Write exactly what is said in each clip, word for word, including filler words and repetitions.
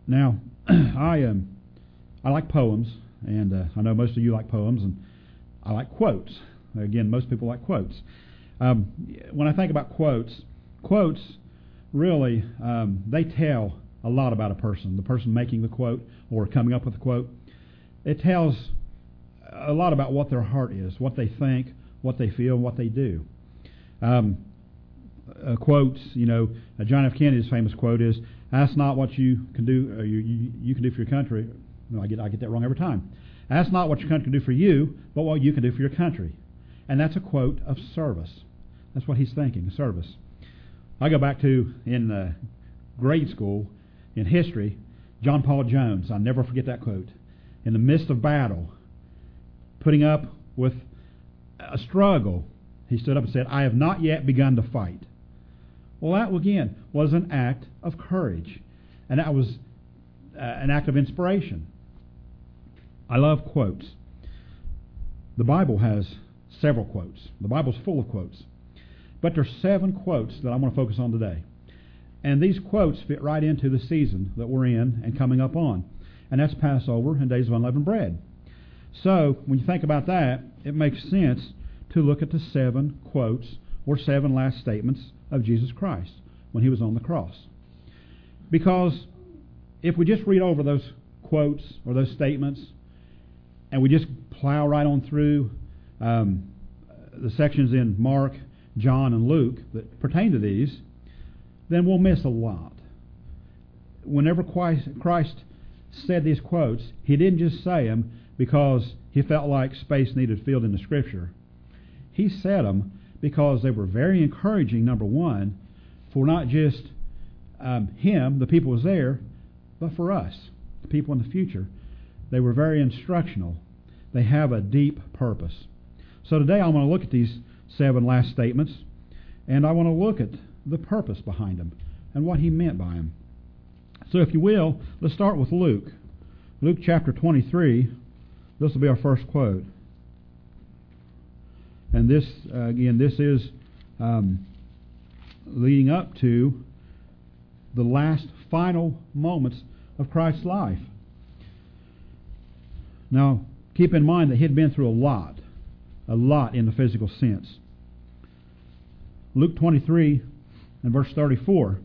Now, I um, I like poems, and uh, I know most of you like poems, and I like quotes. Again, most people like quotes. Um, when I think about quotes, quotes really, um, they tell a lot about a person, the person making the quote or coming up with the quote. It tells a lot about what their heart is, what they think, what they feel, what they do. Um, uh, quotes, you know, uh, John F. Kennedy's famous quote is, "Ask not what you can do, uh, you, you you can do for your country." No, I get I get that wrong every time. Ask not what your country can do for you, but what you can do for your country. And that's a quote of service. That's what he's thinking, service. I go back to in uh, grade school in history, John Paul Jones. I'll never forget that quote. In the midst of battle, putting up with a struggle, he stood up and said, "I have not yet begun to fight." Well, that, again, was an act of courage. And that was uh, an act of inspiration. I love quotes. The Bible has several quotes. The Bible's full of quotes. But there's seven quotes that I want to focus on today. And these quotes fit right into the season that we're in and coming up on. And that's Passover and Days of Unleavened Bread. So, when you think about that, it makes sense to look at the seven quotes or seven last statements of Jesus Christ when he was on the cross. Because if we just read over those quotes or those statements and we just plow right on through um, the sections in Mark, John, and Luke that pertain to these, then we'll miss a lot. Whenever Christ said these quotes, he didn't just say them because he felt like space needed filled in the Scripture. He said them because they were very encouraging, number one, for not just um, him, the people was there, but for us, the people in the future. They were very instructional. They have a deep purpose. So today I want to look at these seven last statements, and I want to look at the purpose behind them and what he meant by them. So if you will, let's start with Luke. Luke chapter twenty-three, this will be our first quote. And this, uh, again, this is um, leading up to the last final moments of Christ's life. Now, keep in mind that he had been through a lot, a lot in the physical sense. Luke twenty-three and verse thirty-four,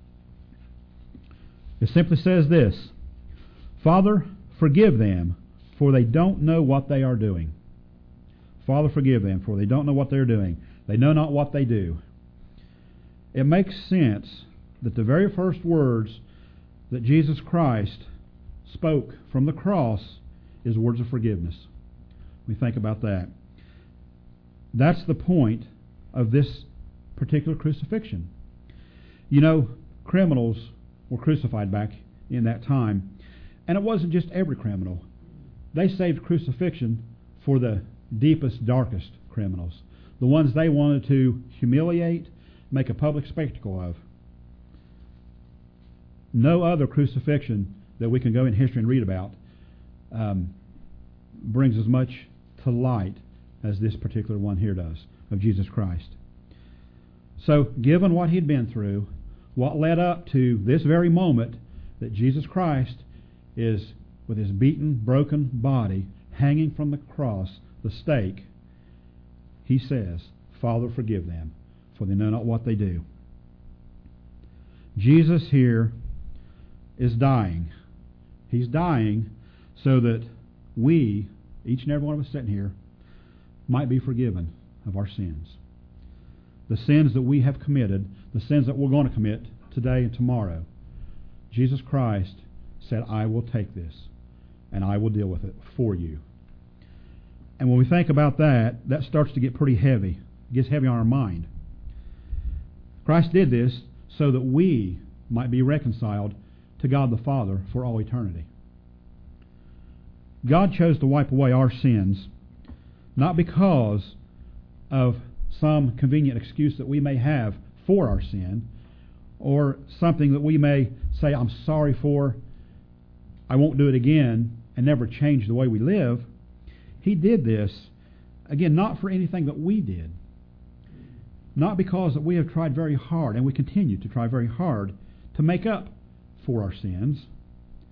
it simply says this, "Father, forgive them, for they don't know what they are doing." Father, forgive them, for they don't know what they're doing. They know not what they do. It makes sense that the very first words that Jesus Christ spoke from the cross is words of forgiveness. We think about that. That's the point of this particular crucifixion. You know, criminals were crucified back in that time, and it wasn't just every criminal. They saved crucifixion for the deepest, darkest criminals, the ones they wanted to humiliate, make a public spectacle of. No other crucifixion that we can go in history and read about um, brings as much to light as this particular one here does of Jesus Christ. So, given what he'd been through, what led up to this very moment that Jesus Christ is with his beaten, broken body hanging from the cross, the stake, he says, "Father, forgive them, for they know not what they do." Jesus here is dying. He's dying so that we, each and every one of us sitting here, might be forgiven of our sins. The sins that we have committed, the sins that we're going to commit today and tomorrow. Jesus Christ said, "I will take this, and I will deal with it for you." And when we think about that, that starts to get pretty heavy. It gets heavy on our mind. Christ did this so that we might be reconciled to God the Father for all eternity. God chose to wipe away our sins, not because of some convenient excuse that we may have for our sin, or something that we may say, "I'm sorry for, I won't do it again," and never change the way we live. He did this, again, not for anything that we did. Not because that we have tried very hard, and we continue to try very hard, to make up for our sins.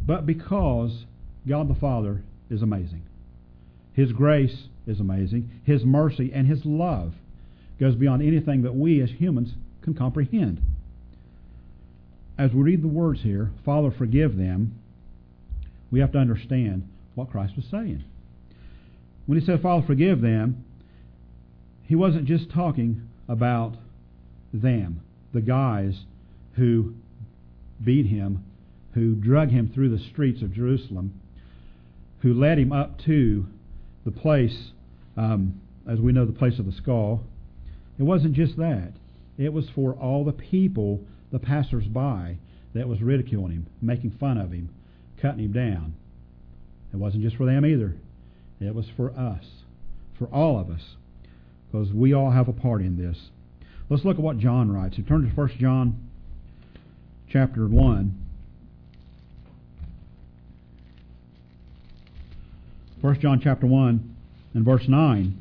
but because God the Father is amazing. His grace is amazing. His mercy and His love goes beyond anything that we as humans can comprehend. As we read the words here, Father, forgive them, we have to understand what Christ was saying. When He said, Father, forgive them, He wasn't just talking about them, the guys who beat Him, who drug Him through the streets of Jerusalem, who led Him up to the place, um, as we know, the place of the skull. It wasn't just that. It was for all the people, the passers-by, that was ridiculing Him, making fun of Him, cutting Him down. It wasn't just for them either. It was for us, for all of us, because we all have a part in this. Let's look at what John writes. So turn to First John chapter one. First John chapter one and verse nine.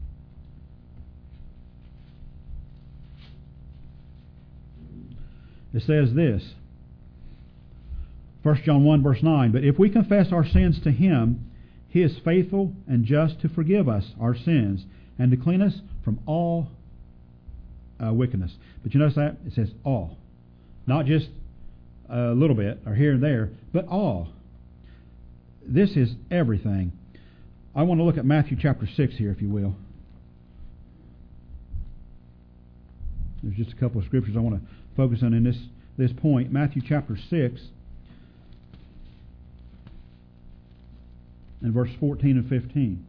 It says this, First John one verse nine, but if we confess our sins to Him, He is faithful and just to forgive us our sins and to clean us from all uh, wickedness. But you notice that? It says all. Not just a little bit or here and there, but all. This is everything. I want to look at Matthew chapter six here, if you will. There's just a couple of scriptures I want to focus on in this, this point. Matthew chapter six and verse fourteen and fifteen.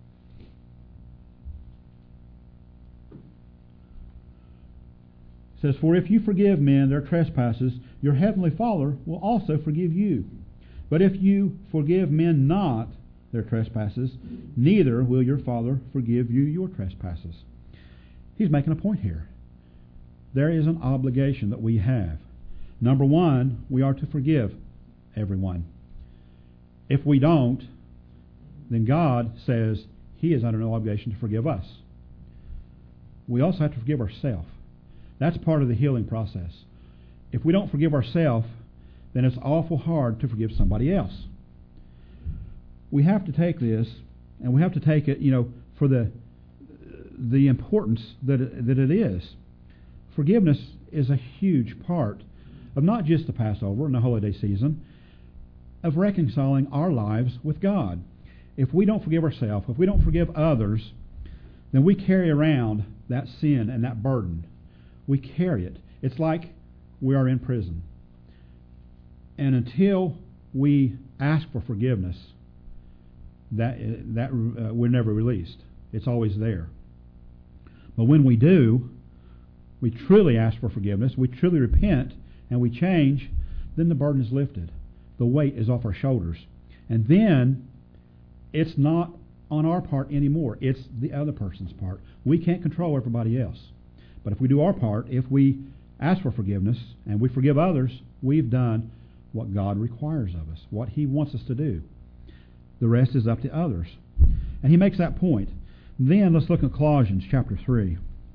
It says, for if you forgive men their trespasses, your heavenly Father will also forgive you. But if you forgive men not their trespasses, neither will your Father forgive you your trespasses. He's making a point here. There is an obligation that we have. Number one, we are to forgive everyone. If we don't, then God says He is under no obligation to forgive us. We also have to forgive ourselves. That's part of the healing process. If we don't forgive ourselves, then it's awful hard to forgive somebody else. We have to take this, and we have to take it, you know, for the the importance that it, that it is. Forgiveness is a huge part of not just the Passover and the holiday season, of reconciling our lives with God. If we don't forgive ourselves, if we don't forgive others, then we carry around that sin and that burden. We carry it. It's like we are in prison. And until we ask for forgiveness, that that uh, we're never released. It's always there. But when we do, we truly ask for forgiveness, we truly repent, and we change, then the burden is lifted. The weight is off our shoulders. And then it's not on our part anymore. It's the other person's part. We can't control everybody else. But if we do our part, if we ask for forgiveness and we forgive others, we've done what God requires of us, what He wants us to do. The rest is up to others. And He makes that point. Then let's look at Colossians chapter three.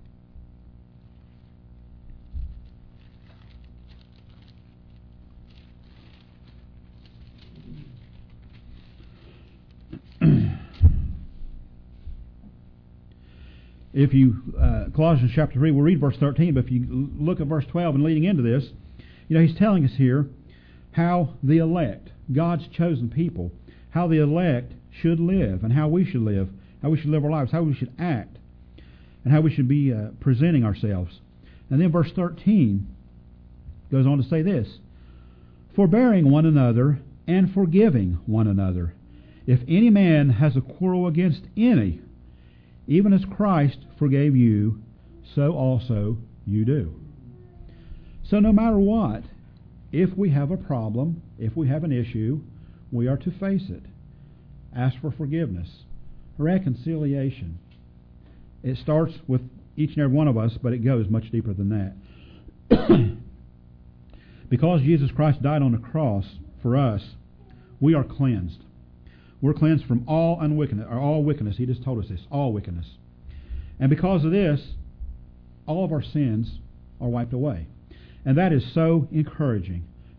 If you, uh, Colossians chapter three, we'll read verse thirteen, but if you look at verse twelve and leading into this, you know, he's telling us here how the elect, God's chosen people, how the elect should live and how we should live, how we should live our lives, how we should act, and how we should be uh, presenting ourselves. And then verse thirteen goes on to say this, forbearing one another and forgiving one another. If any man has a quarrel against any, even as Christ forgave you, so also you do. So no matter what, if we have a problem, if we have an issue, we are to face it. Ask for forgiveness, reconciliation. It starts with each and every one of us, but it goes much deeper than that. Because Jesus Christ died on the cross for us, we are cleansed. We're cleansed from all unwickedness, or all wickedness. He just told us this, all wickedness. And because of this, all of our sins are wiped away. And that is so encouraging.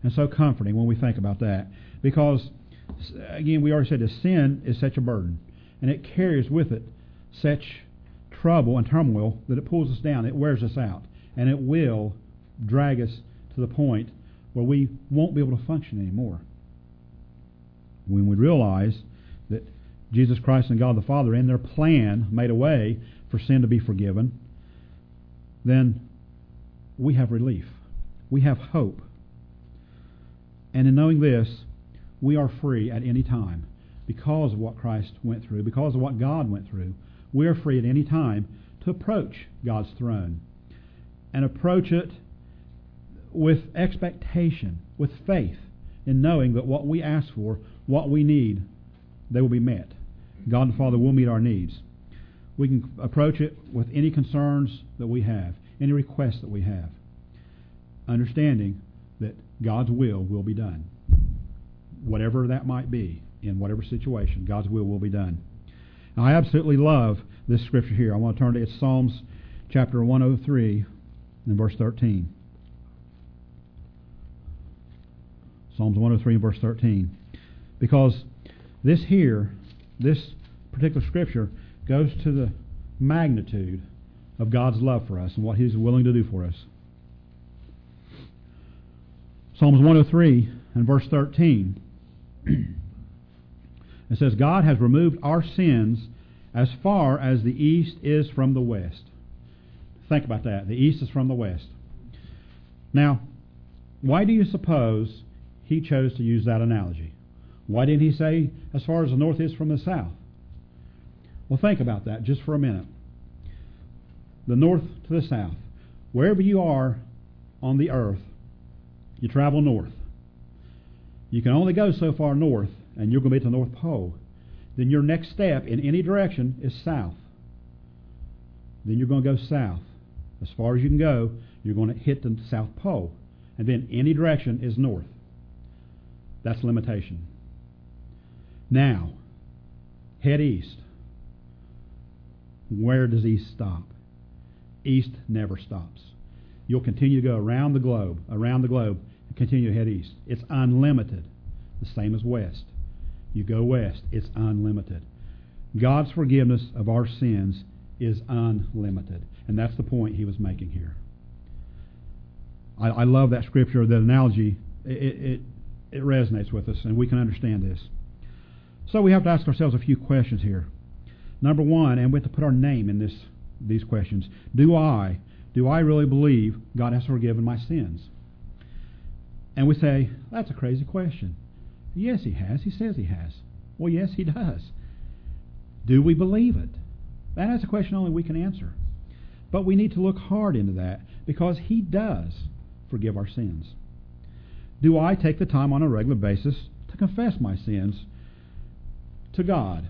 and so comforting when we think about that. Because, again, we already said that sin is such a burden, and it carries with it such trouble and turmoil that it pulls us down, it wears us out, and it will drag us to the point where we won't be able to function anymore. When we realize that Jesus Christ and God the Father in their plan made a way for sin to be forgiven, then we have relief. We have hope. And in knowing this, we are free at any time because of what Christ went through, because of what God went through. We are free at any time to approach God's throne and approach it with expectation, with faith, in knowing that what we ask for, what we need, they will be met. God the Father will meet our needs. We can approach it with any concerns that we have, any requests that we have, understanding that God's will will be done. Whatever that might be, in whatever situation, God's will will be done. Now, I absolutely love this scripture here. I want to turn to it. It's Psalms chapter one oh three and verse thirteen. Psalms one oh three and verse thirteen. Because this here, this particular scripture, goes to the magnitude of God's love for us and what He's willing to do for us. Psalms one oh three and verse thirteen. It says, God has removed our sins as far as the east is from the west. Think about that. The east is from the west. Now, why do you suppose He chose to use that analogy? Why didn't He say as far as the north is from the south? Well, think about that just for a minute. The north to the south. Wherever you are on the earth, you travel north. You can only go so far north, and you're going to be at the North Pole. Then your next step in any direction is south. Then you're going to go south. As far as you can go, you're going to hit the South Pole. And then any direction is north. That's limitation. Now, head east. Where does east stop? East never stops. You'll continue to go around the globe, around the globe, and continue to head east. It's unlimited. The same as west. You go west, it's unlimited. God's forgiveness of our sins is unlimited. And that's the point He was making here. I, I love that scripture, that analogy. It, it, it resonates with us, and we can understand this. So we have to ask ourselves a few questions here. Number one, and we have to put our name in this these questions. Do I, do I really believe God has forgiven my sins? And we say, that's a crazy question. Yes, He has. He says He has. Well, yes, He does. Do we believe it? That is a question only we can answer. But we need to look hard into that, because He does forgive our sins. Do I take the time on a regular basis to confess my sins to God?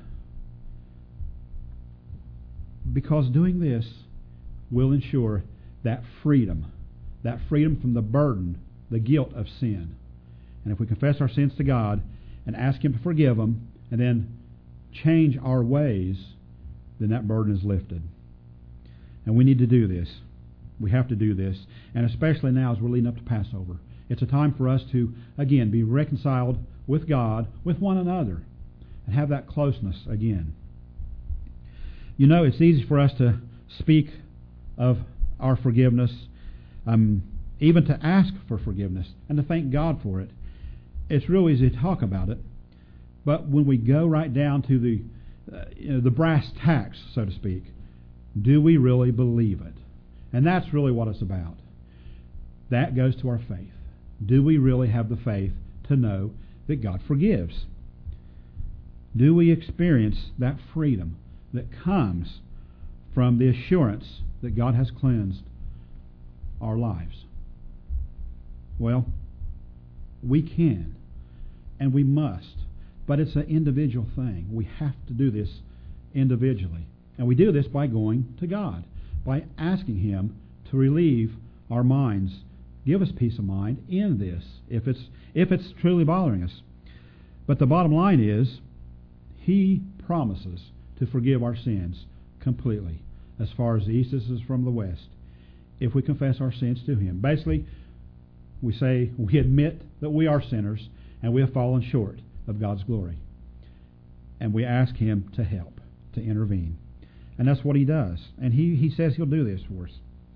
Because doing this will ensure that freedom, that freedom from the burden, the guilt of sin. And if we confess our sins to God and ask Him to forgive them and then change our ways, then that burden is lifted. And we need to do this. We have to do this. And especially now as we're leading up to Passover. It's a time for us to, again, be reconciled with God, with one another, and have that closeness again. You know, it's easy for us to speak of our forgiveness, um, even to ask for forgiveness, and to thank God for it. It's real easy to talk about it, but when we go right down to the uh, you know, the brass tacks, so to speak, do we really believe it? And that's really what it's about. That goes to our faith. Do we really have the faith to know that God forgives? Do we experience that freedom that comes from the assurance that God has cleansed our lives? Well, we can, and we must, but it's an individual thing. We have to do this individually. And we do this by going to God, by asking Him to relieve our minds, give us peace of mind in this, if it's if it's truly bothering us. But the bottom line is, He promises to forgive our sins completely, as far as the east is from the west, if we confess our sins to Him. Basically, we say we admit that we are sinners and we have fallen short of God's glory. And we ask Him to help, to intervene. And that's what He does. And He, he says He'll do this for us.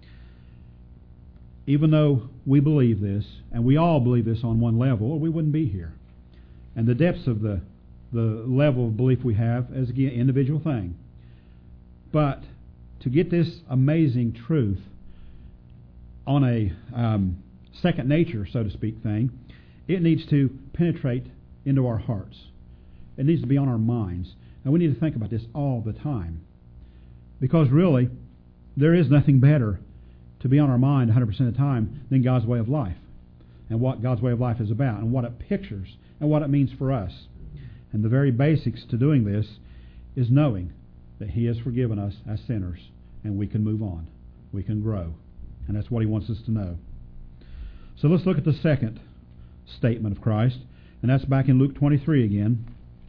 Even though we believe this, and we all believe this on one level, or we wouldn't be here. And the depths of the, the level of belief we have is, again, an individual thing. But to get this amazing truth on a um, second nature, so to speak, thing, it needs to penetrate into our hearts. It needs to be on our minds. And we need to think about this all the time. Because really, there is nothing better to be on our mind one hundred percent of the time than God's way of life, and what God's way of life is about, and what it pictures, and what it means for us. And the very basics to doing this is knowing that He has forgiven us as sinners, and we can move on. We can grow. And that's what He wants us to know. So let's look at the second statement of Christ, and that's back in Luke twenty-three again.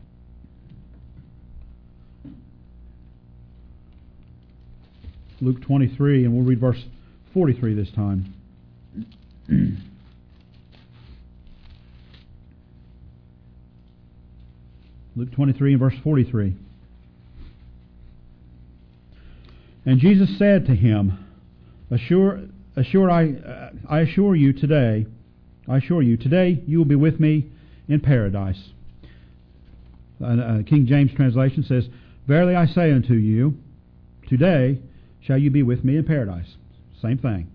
Luke twenty-three, and we'll read verse forty-three this time. Luke twenty-three and verse forty-three. And Jesus said to him, Assure, assure I, uh, I assure you today, I assure you, today you will be with me in paradise. Uh, uh, King James translation says, Verily I say unto you, today shall you be with me in paradise. Same thing.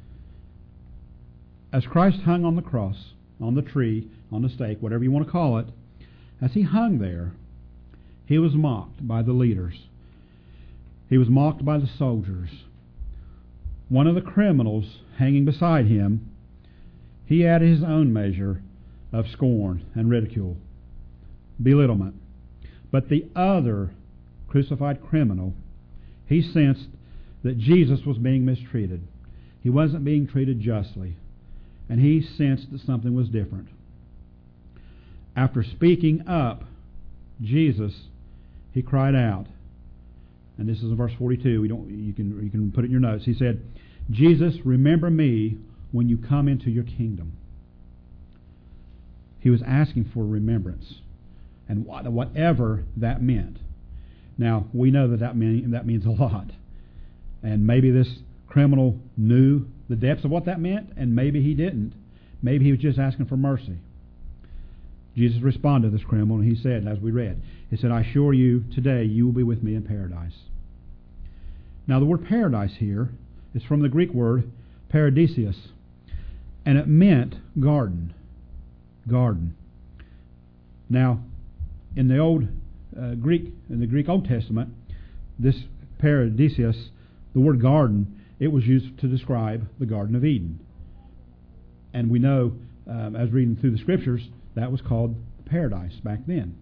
As Christ hung on the cross, on the tree, on the stake, whatever you want to call it, as He hung there, He was mocked by the leaders. He was mocked by the soldiers. One of the criminals hanging beside Him, he added his own measure of scorn and ridicule, belittlement. But the other crucified criminal, he sensed that Jesus was being mistreated. He wasn't being treated justly. And he sensed that something was different. After speaking up, Jesus, he cried out. And this is in verse forty-two. We don't, you can, you can put it in your notes. He said, Jesus, remember me when you come into your kingdom. He was asking for remembrance. And what, whatever that meant. Now, we know that that, mean, that means a lot. And maybe this criminal knew the depths of what that meant, and maybe he didn't. Maybe he was just asking for mercy. Jesus responded to this criminal, and He said, as we read, He said, I assure you, today you will be with me in paradise. Now, the word paradise here is from the Greek word paradisios, and it meant garden. Garden. Now, in the old uh, Greek, in the Greek Old Testament, this paradisios, the word garden, it was used to describe the Garden of Eden. And we know, um, as reading through the Scriptures, that was called paradise back then.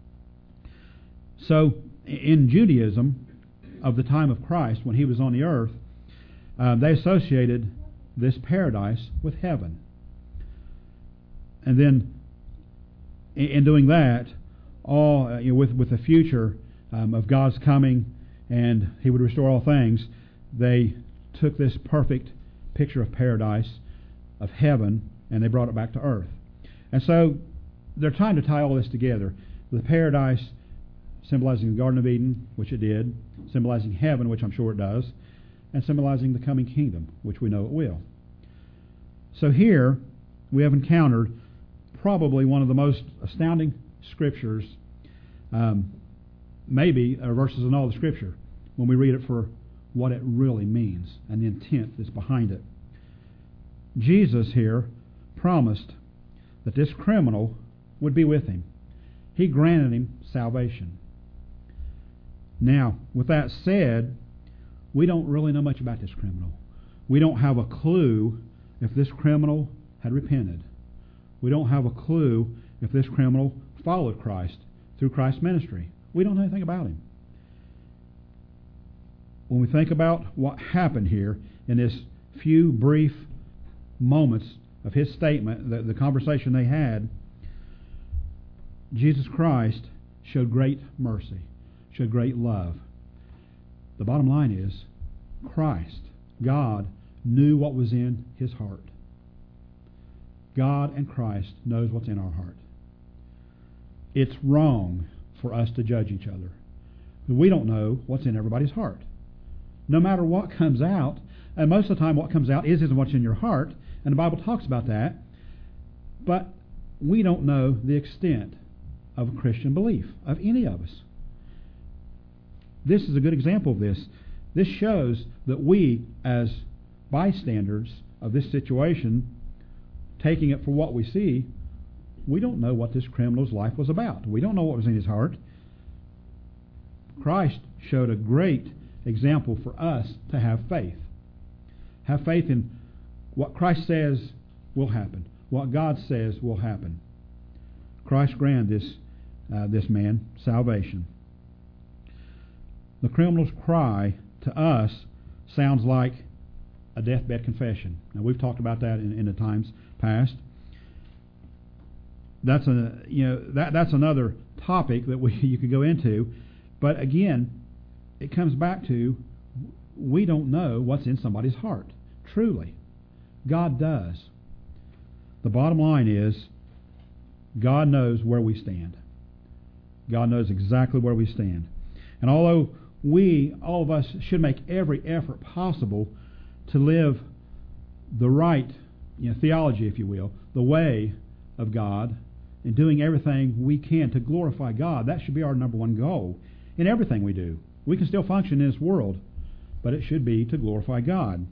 So, in Judaism, of the time of Christ, when He was on the earth, uh, they associated this paradise with heaven. And then, in, in doing that, all uh, you know, with with the future um, of God's coming, and He would restore all things, they took this perfect picture of paradise, of heaven, and they brought it back to earth. And so they're trying to tie all this together. The paradise symbolizing the Garden of Eden, which it did, symbolizing heaven, which I'm sure it does, and symbolizing the coming kingdom, which we know it will. So here we have encountered probably one of the most astounding scriptures, um, maybe uh, verses in all the Scripture, when we read it for what it really means and the intent that's behind it. Jesus here promised that this criminal would be with Him. He granted him salvation. Now, with that said, we don't really know much about this criminal. We don't have a clue if this criminal had repented. We don't have a clue if this criminal followed Christ through Christ's ministry. We don't know anything about him. When we think about what happened here in this few brief moments of his statement, the, the conversation they had, Jesus Christ showed great mercy, showed great love. The bottom line is, Christ, God, knew what was in His heart. God and Christ knows what's in our heart. It's wrong for us to judge each other. We don't know what's in everybody's heart. No matter what comes out, and most of the time what comes out is isn't what's in your heart, and the Bible talks about that, but we don't know the extent of a Christian belief, of any of us. This is a good example of this. This shows that we, as bystanders of this situation, taking it for what we see, we don't know what this criminal's life was about. We don't know what was in his heart. Christ showed a great example for us to have faith. Have faith in what Christ says will happen, what God says will happen. Christ granted this, uh, this man salvation. The criminal's cry to us sounds like a deathbed confession. Now, we've talked about that in, in the times past. That's a you know that that's another topic that we you could go into, but again, it comes back to we don't know what's in somebody's heart. Truly, God does. The bottom line is, God knows where we stand. God knows exactly where we stand, and although we, all of us, should make every effort possible to live the right you know, theology, if you will, the way of God, and doing everything we can to glorify God. That should be our number one goal in everything we do. We can still function in this world, but it should be to glorify God.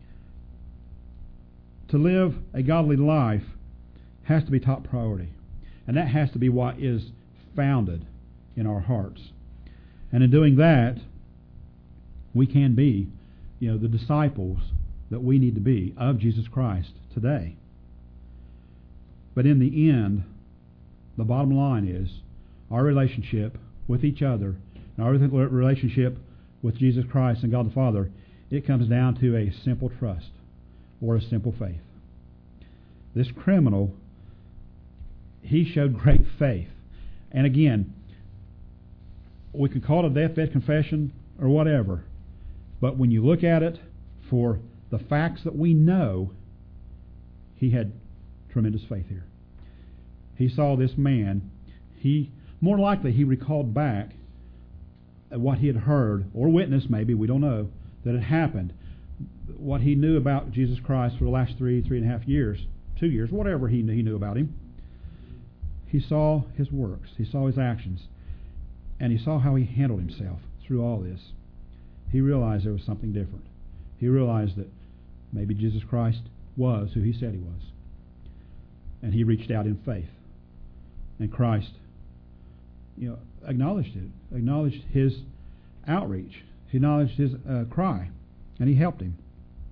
To live a godly life has to be top priority, and that has to be what is founded in our hearts. And in doing that, we can be, you know, the disciples that we need to be of Jesus Christ today. But in the end, the bottom line is our relationship with each other and our relationship with Jesus Christ and God the Father, it comes down to a simple trust or a simple faith. This criminal, he showed great faith. And again, we could call it a deathbed confession or whatever, but when you look at it for the facts that we know, he had tremendous faith here. He saw this man, he more likely he recalled back what he had heard, or witnessed maybe, we don't know, that had happened. What he knew about Jesus Christ for the last three, three and a half years, two years, whatever he knew, he knew about him. He saw his works, he saw his actions, and he saw how he handled himself through all this. He realized there was something different. He realized that maybe Jesus Christ was who he said he was. And he reached out in faith. And Christ, you know, acknowledged it, acknowledged his outreach. He acknowledged his uh, cry, and he helped him.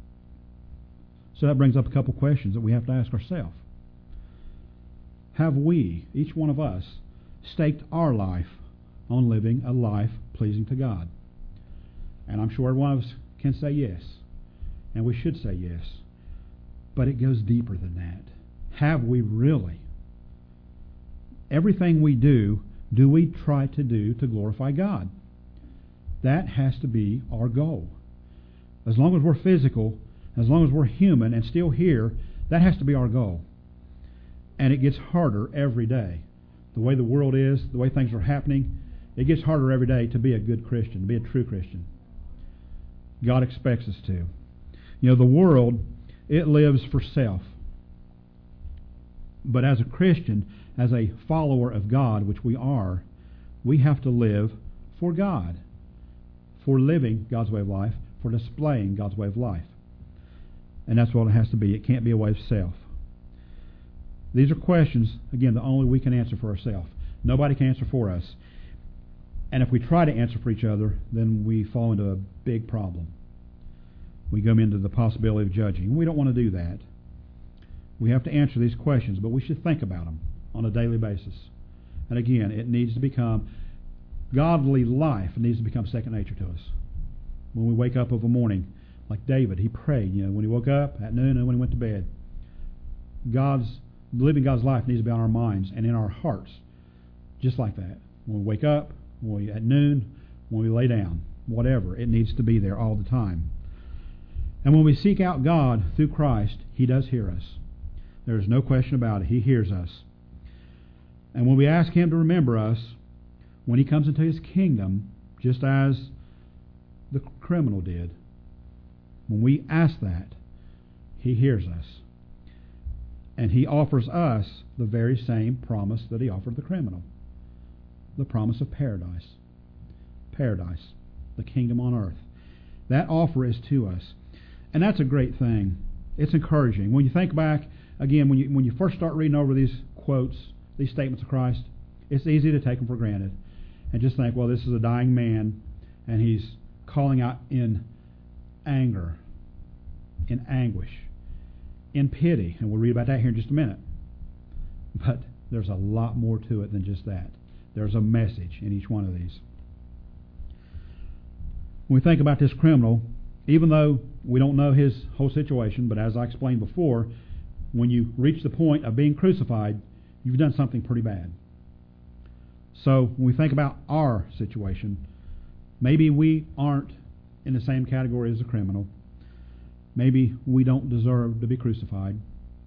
So that brings up a couple questions that we have to ask ourselves. Have we, each one of us, staked our life on living a life pleasing to God? And I'm sure one of us can say yes, and we should say yes. But it goes deeper than that. Have we really? Everything we do, do we try to do to glorify God? That has to be our goal. As long as we're physical, as long as we're human and still here, that has to be our goal. And it gets harder every day. The way the world is, the way things are happening, it gets harder every day to be a good Christian, to be a true Christian. God expects us to. You know, the world, it lives for self. But as a Christian, as a follower of God, which we are, we have to live for God, for living God's way of life, for displaying God's way of life. And that's what it has to be. It can't be a way of self. These are questions, again, that only we can answer for ourselves. Nobody can answer for us. And if we try to answer for each other, then we fall into a big problem. We go into the possibility of judging. We don't want to do that. We have to answer these questions, but we should think about them on a daily basis. And again, it needs to become, godly life needs to become second nature to us. When we wake up of a morning, like David, he prayed, you know, when he woke up, at noon, and when he went to bed. God's, living God's life needs to be on our minds and in our hearts, just like that. When we wake up, when we, at noon, when we lay down, whatever, it needs to be there all the time. And when we seek out God through Christ, He does hear us. There is no question about it. He hears us. And when we ask Him to remember us, when He comes into His kingdom, just as the criminal did, when we ask that, He hears us. And He offers us the very same promise that He offered the criminal. The promise of paradise. Paradise. The kingdom on earth. That offer is to us. And that's a great thing. It's encouraging. When you think back, again, when you when you first start reading over these quotes, these statements of Christ, it's easy to take them for granted. And just think, well, this is a dying man, and He's calling out in anger, in anguish, in pity. And we'll read about that here in just a minute. But there's a lot more to it than just that. There's a message in each one of these. When we think about this criminal, even though we don't know his whole situation, but as I explained before, when you reach the point of being crucified, you've done something pretty bad. So when we think about our situation, maybe we aren't in the same category as a criminal. Maybe we don't deserve to be crucified.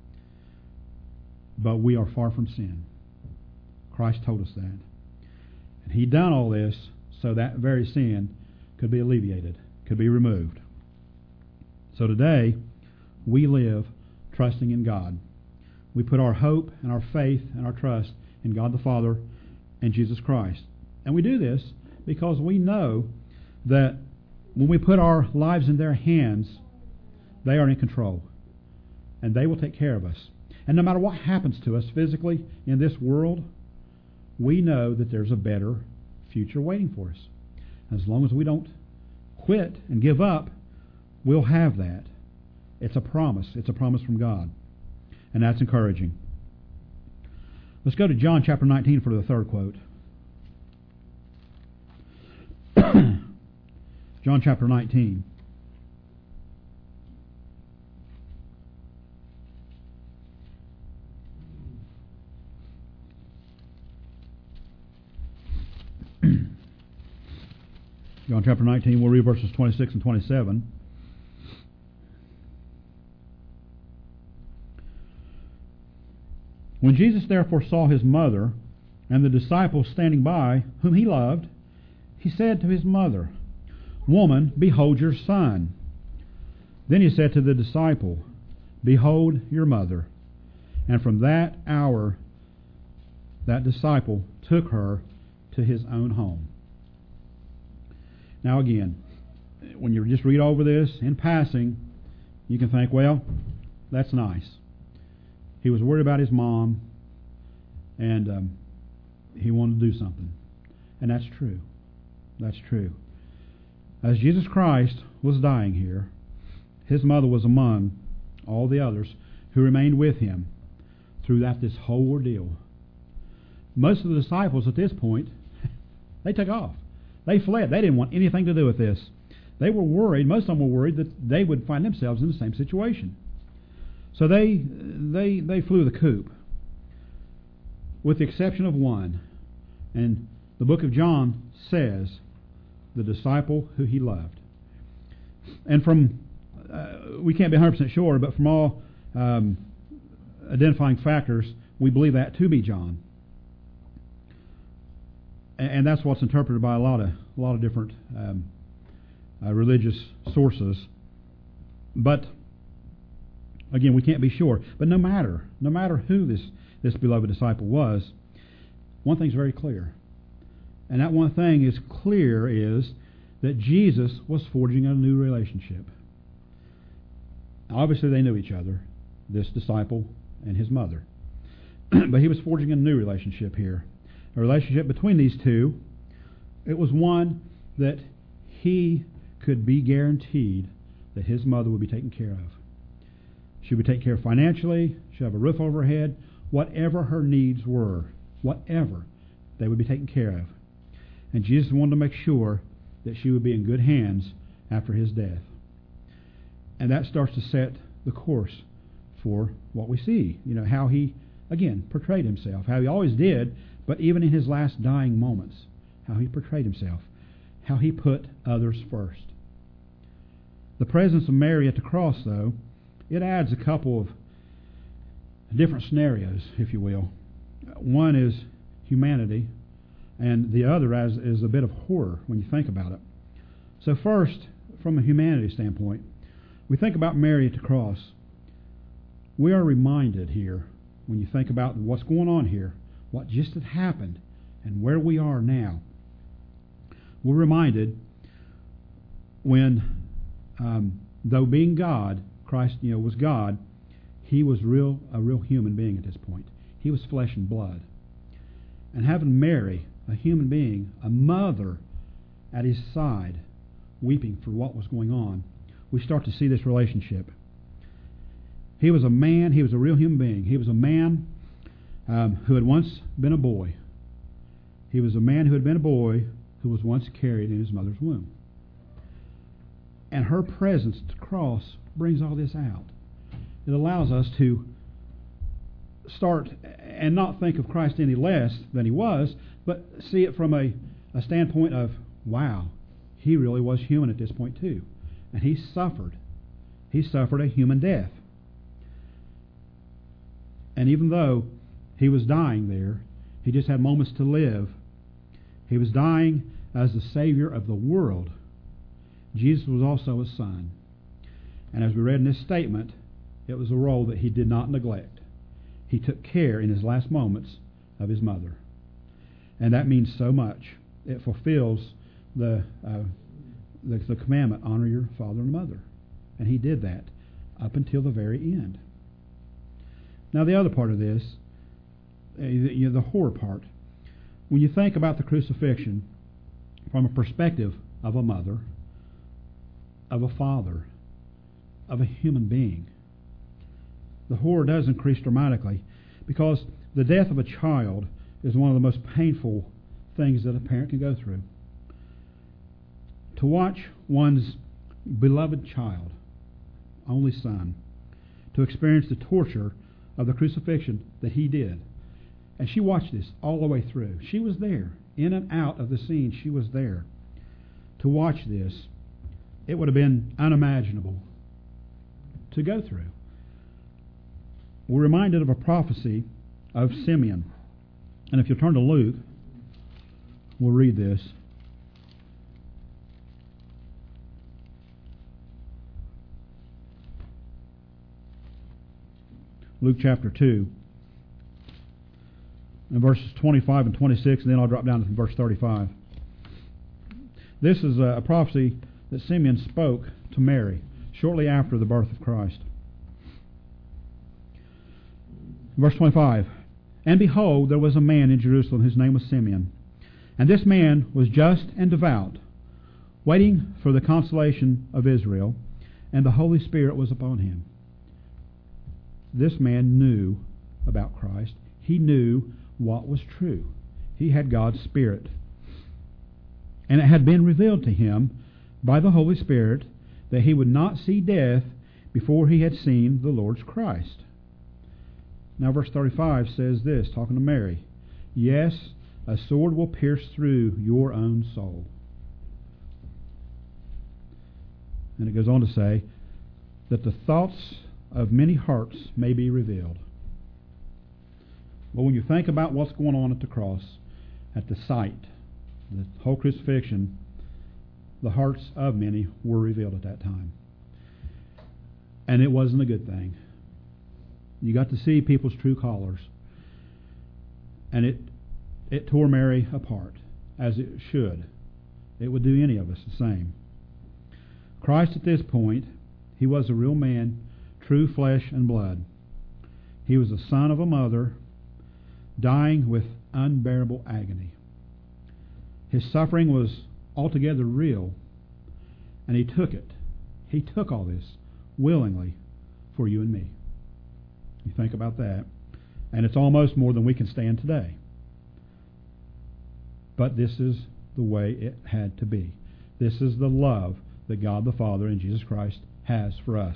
But we are far from sin. Christ told us that. And He done all this so that very sin could be alleviated, could be removed. So today, we live trusting in God. We put our hope and our faith and our trust in God the Father and Jesus Christ. And we do this because we know that when we put our lives in their hands, they are in control. And they will take care of us. And no matter what happens to us physically in this world, we know that there's a better future waiting for us. As long as we don't quit and give up, we'll have that. It's a promise. It's a promise from God. And that's encouraging. Let's go to John chapter nineteen for the third quote. John chapter nineteen. John chapter nineteen, we'll read verses twenty-six and twenty-seven. When Jesus therefore saw His mother and the disciples standing by, whom He loved, He said to His mother, Woman, behold your son. Then He said to the disciple, Behold your mother. And from that hour, that disciple took her to his own home. Now again, when you just read over this in passing, you can think, well, that's nice. He was worried about his mom, and um, he wanted to do something. And that's true. That's true. As Jesus Christ was dying here, His mother was among all the others who remained with Him throughout this whole ordeal. Most of the disciples at this point, they took off. They fled. They didn't want anything to do with this. They were worried, most of them were worried that they would find themselves in the same situation. So they they they flew the coop, with the exception of one. And the book of John says, the disciple who He loved. And from, uh, we can't be one hundred percent sure, but from all um, identifying factors, we believe that to be John. And that's what's interpreted by a lot of a lot of different um, uh, religious sources. But again, we can't be sure. But no matter no matter who this this beloved disciple was, one thing's very clear, and that one thing is clear is that Jesus was forging a new relationship. Obviously, they knew each other, this disciple and his mother, but He was forging a new relationship here. A relationship between these two. It was one that He could be guaranteed that His mother would be taken care of. She would take care of financially, she'd have a roof over her head, whatever her needs were, whatever, they would be taken care of. And Jesus wanted to make sure that she would be in good hands after His death. And that starts to set the course for what we see. You know, how He, again, portrayed Himself, how He always did, but even in His last dying moments, how He portrayed Himself, how He put others first. The presence of Mary at the cross, though, it adds a couple of different scenarios, if you will. One is humanity, and the other as is a bit of horror when you think about it. So first, from a humanity standpoint, we think about Mary at the cross. We are reminded here, when you think about what's going on here, what just had happened, and where we are now. We're reminded when, um, though being God, Christ, you know, was God, he was real a real human being at this point. He was flesh and blood. And having Mary, a human being, a mother at his side, weeping for what was going on, we start to see this relationship. He was a man, he was a real human being. He was a man um, who had once been a boy. He was a man who had been a boy who was once carried in his mother's womb. And her presence at the cross brings all this out. It allows us to start and not think of Christ any less than he was, but see it from a, a standpoint of, wow, he really was human at this point too. And he suffered. He suffered a human death. And even though he was dying there, he just had moments to live. He was dying as the Savior of the world. Jesus was also a son. And as we read in this statement, it was a role that he did not neglect. He took care in his last moments of his mother. And that means so much. It fulfills the, uh, the, the commandment, honor your father and mother. And he did that up until the very end. Now the other part of this, uh, you know, the horror part, when you think about the crucifixion from a perspective of a mother, of a father, of a human being, the horror does increase dramatically, because the death of a child is one of the most painful things that a parent can go through. To watch one's beloved child, only son, to experience the torture of the crucifixion that he did. And she watched this all the way through. She was there, in and out of the scene, she was there. To watch this, it would have been unimaginable to go through. We're reminded of a prophecy of Simeon. And if you'll turn to Luke, we'll read this. Luke chapter two, and verses twenty-five and twenty-six, and then I'll drop down to verse thirty-five. This is a prophecy that Simeon spoke to Mary shortly after the birth of Christ. Verse twenty-five, and behold, there was a man in Jerusalem whose name was Simeon. And this man was just and devout, waiting for the consolation of Israel, and the Holy Spirit was upon him. This man knew about Christ. He knew what was true. He had God's Spirit. And it had been revealed to him by the Holy Spirit that he would not see death before he had seen the Lord's Christ. Now verse thirty-five says this, talking to Mary, yes, a sword will pierce through your own soul. And it goes on to say that the thoughts of many hearts may be revealed. But when you think about what's going on at the cross, at the sight, the whole crucifixion, the hearts of many were revealed at that time. And it wasn't a good thing. You got to see people's true colors. And it it tore Mary apart, as it should. It would do any of us the same. Christ at this point, he was a real man, true flesh and blood. He was the son of a mother, dying with unbearable agony. His suffering was altogether real, and he took it. He took all this willingly for you and me. You think about that, and it's almost more than we can stand today. But this is the way it had to be. This is the love that God the Father and Jesus Christ has for us.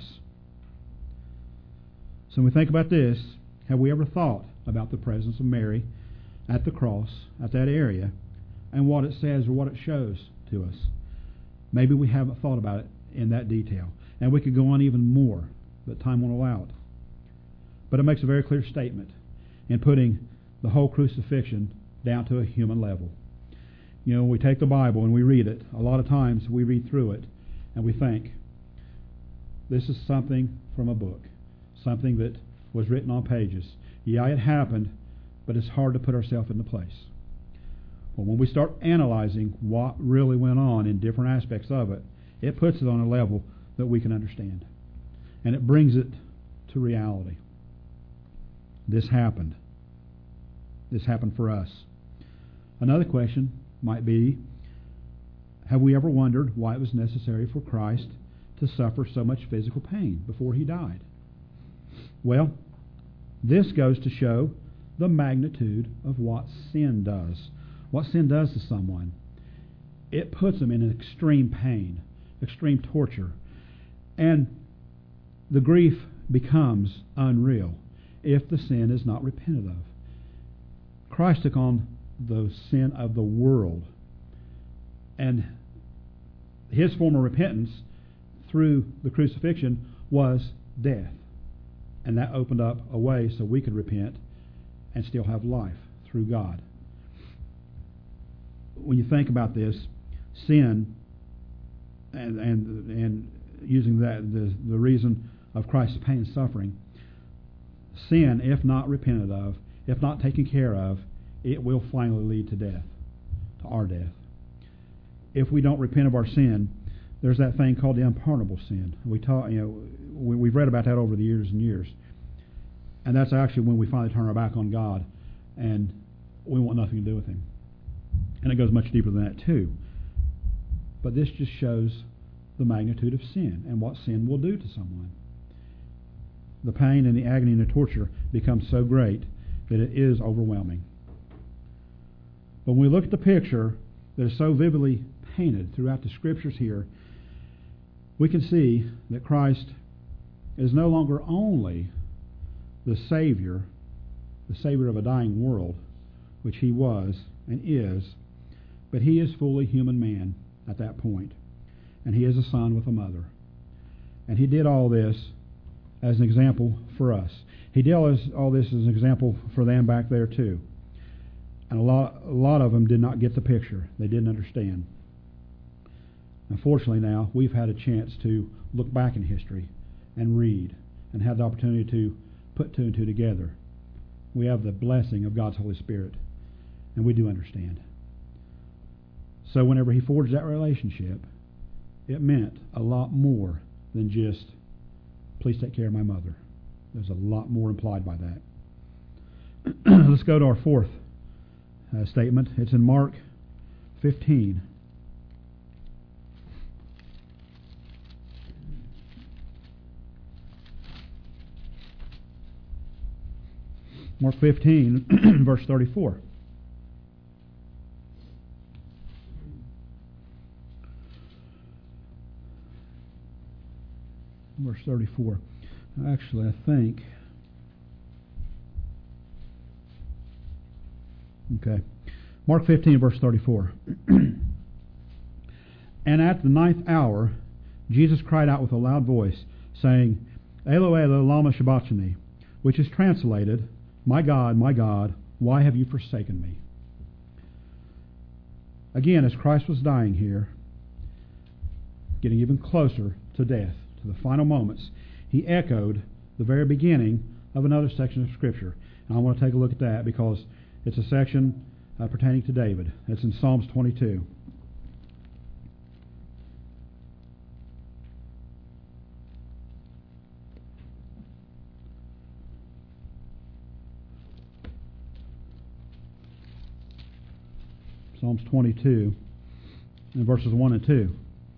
So when we think about this, have we ever thought about the presence of Mary at the cross, at that area, and what it says or what it shows to us? Maybe we haven't thought about it in that detail. And we could go on even more, but time won't allow it. but it makes a very clear statement in putting the whole crucifixion down to a human level. You know, we take the Bible and we read it. A lot of times we read through it and we think, this is something from a book, something that was written on pages. Yeah, it happened, but it's hard to put ourselves into place. Well, when we start analyzing what really went on in different aspects of it, it puts it on a level that we can understand. And it brings it to reality. This happened. This happened for us. Another question might be, have we ever wondered why it was necessary for Christ to suffer so much physical pain before he died? Well, this goes to show the magnitude of what sin does. What sin does to someone. It puts them in an extreme pain, extreme torture. And the grief becomes unreal if the sin is not repented of. Christ took on the sin of the world. And his form of repentance through the crucifixion was death. And that opened up a way so we could repent and still have life through God. When you think about this, sin, and and and using that the the reason of Christ's pain and suffering, sin, if not repented of, if not taken care of, it will finally lead to death, to our death. If we don't repent of our sin, there's that thing called the unpardonable sin. We taught, you know, we, we've read about that over the years and years, and that's actually when we finally turn our back on God, and we want nothing to do with Him. And it goes much deeper than that too. But this just shows the magnitude of sin and what sin will do to someone. The pain and the agony and the torture becomes so great that it is overwhelming. But when we look at the picture that is so vividly painted throughout the Scriptures here, we can see that Christ is no longer only the Savior, the Savior of a dying world, which He was and is, but He is fully human man at that point. And He is a son with a mother. And He did all this as an example for us. He did all this, all this as an example for them back there too. And a lot, a lot of them did not get the picture. They didn't understand. Unfortunately now, we've had a chance to look back in history and read and have the opportunity to put two and two together. We have the blessing of God's Holy Spirit, and we do understand. So whenever He forged that relationship, it meant a lot more than just, please take care of my mother. There's a lot more implied by that. Let's go to our fourth uh, statement. It's in Mark fifteen. Mark fifteen, verse thirty-four. Verse thirty-four. Actually, I think... Okay. Mark fifteen, verse thirty-four. And at the ninth hour, Jesus cried out with a loud voice, saying, Eloi, Eloi, lama sabachthani, which is translated, My God, my God, why have you forsaken me? Again, as Christ was dying here, getting even closer to death, to the final moments, He echoed the very beginning of another section of Scripture. And I want to take a look at that because it's a section uh, pertaining to David. It's in Psalms twenty-two. Psalms twenty-two, in verses one and two.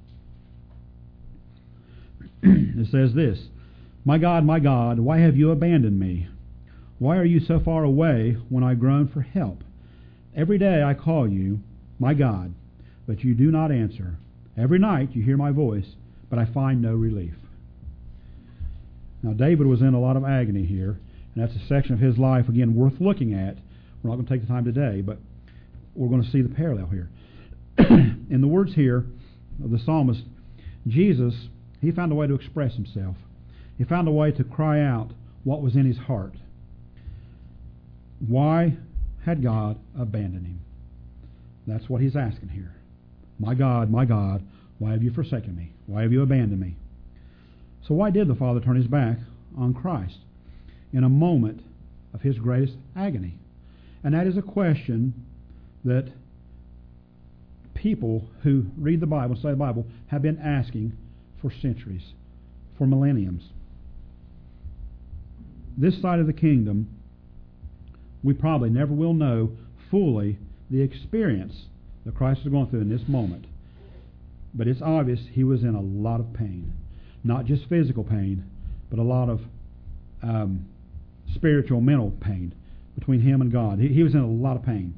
It says this, My God, my God, why have you abandoned me? Why are you so far away when I groan for help? Every day I call you, my God, but you do not answer. Every night you hear my voice, but I find no relief. Now David was in a lot of agony here, and that's a section of his life, again, worth looking at. We're not going to take the time today, but we're going to see the parallel here. In the words here of the psalmist, Jesus, He found a way to express Himself. He found a way to cry out what was in his heart. Why had God abandoned him? That's what he's asking here. My God, my God, why have you forsaken me? Why have you abandoned me? So why did the Father turn his back on Christ in a moment of his greatest agony? And that is a question that people who read the Bible, study the Bible, have been asking for centuries, for millenniums. This side of the kingdom, we probably never will know fully the experience that Christ is going through in this moment. But it's obvious he was in a lot of pain. Not just physical pain, but a lot of um, spiritual, mental pain between him and God. He, he was in a lot of pain.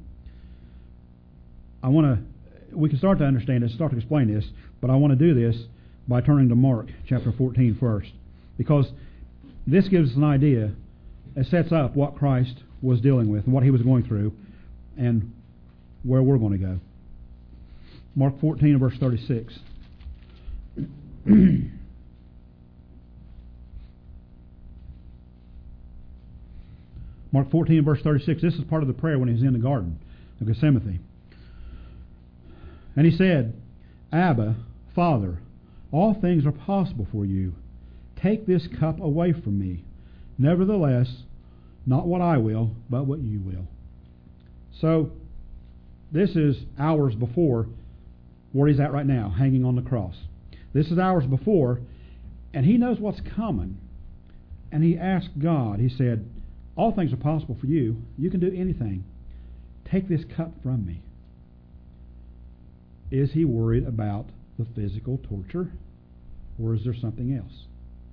I want to, we can start to understand this, start to explain this, but I want to do this by turning to Mark chapter fourteen first, because this gives us an idea, it sets up what Christ was dealing with and what he was going through and where we're going to go. Mark fourteen, verse thirty-six. Mark fourteen, verse thirty-six. This is part of the prayer when he was in the garden of Gethsemane. And he said, Abba, Father, all things are possible for you. Take this cup away from me. Nevertheless, not what I will, but what you will. So, this is hours before where he's at right now, hanging on the cross. This is hours before, and he knows what's coming. And he asked God, he said, all things are possible for you. You can do anything. Take this cup from me. Is he worried about the physical torture, or is there something else?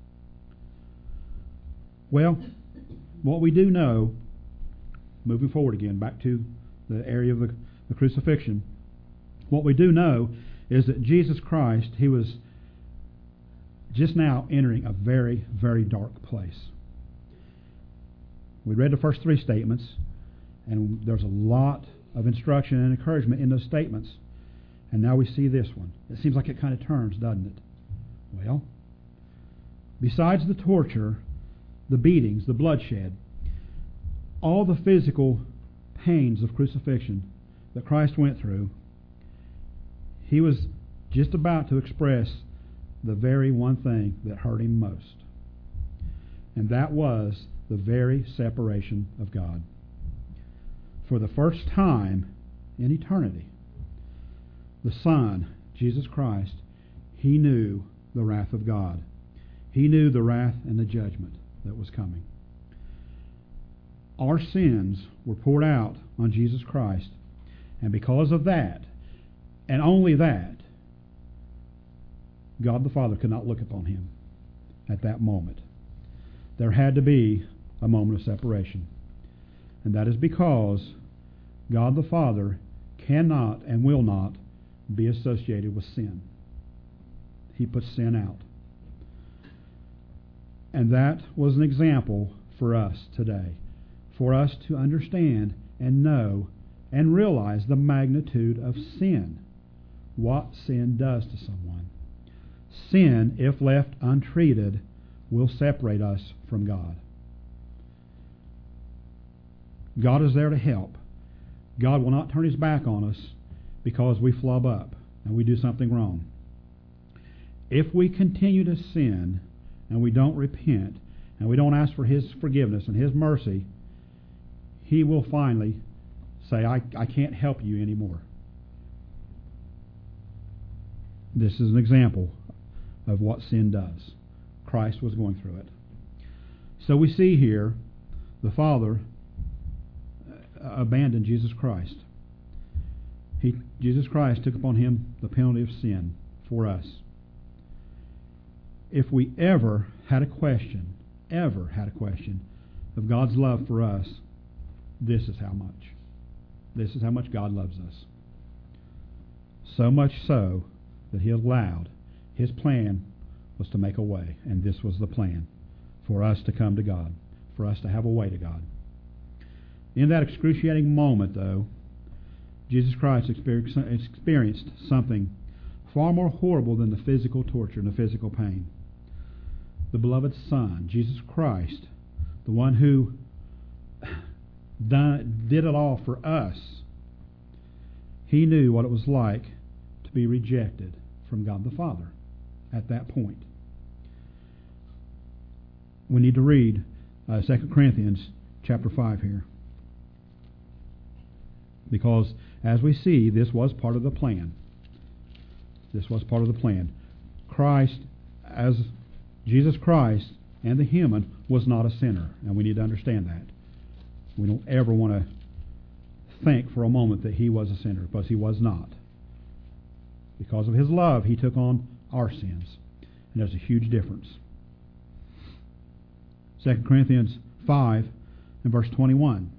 Well, what we do know, moving forward again, back to the area of the, the crucifixion, what we do know is that Jesus Christ, he was just now entering a very, very dark place. We read the first three statements, and there's a lot of instruction and encouragement in those statements. And now we see this one. It seems like it kind of turns, doesn't it? Well, besides the torture, the beatings, the bloodshed, all the physical pains of crucifixion that Christ went through, he was just about to express the very one thing that hurt him most. And that was the very separation of God. For the first time in eternity, the Son, Jesus Christ, he knew the wrath of God. He knew the wrath and the judgment that was coming. Our sins were poured out on Jesus Christ, and because of that, and only that, God the Father could not look upon him at that moment. There had to be a moment of separation. And that is because God the Father cannot and will not be associated with sin. He puts sin out. And that was an example for us today, for us to understand and know and realize the magnitude of sin, what sin does to someone. Sin, if left untreated, will separate us from God. God is there to help. God will not turn his back on us because we flub up and we do something wrong. If we continue to sin and we don't repent and we don't ask for his forgiveness and his mercy, he will finally say, I, I can't help you anymore. This is an example of what sin does. Christ was going through it. So we see here the Father abandoned Jesus Christ. He, Jesus Christ took upon him the penalty of sin for us. If we ever had a question, ever had a question of God's love for us, this is how much. This is how much God loves us. So much so that he allowed, his plan was to make a way, and this was the plan, for us to come to God, for us to have a way to God. In that excruciating moment, though, Jesus Christ experienced something far more horrible than the physical torture and the physical pain. The beloved Son, Jesus Christ, the one who done, did it all for us, he knew what it was like to be rejected from God the Father at that point. We need to read uh, Second Corinthians chapter five here. Because, as we see, this was part of the plan. This was part of the plan. Christ, as Jesus Christ and the human, was not a sinner. And we need to understand that. We don't ever want to think for a moment that he was a sinner, because he was not. Because of his love, he took on our sins. And there's a huge difference. Second Corinthians five and verse twenty-one.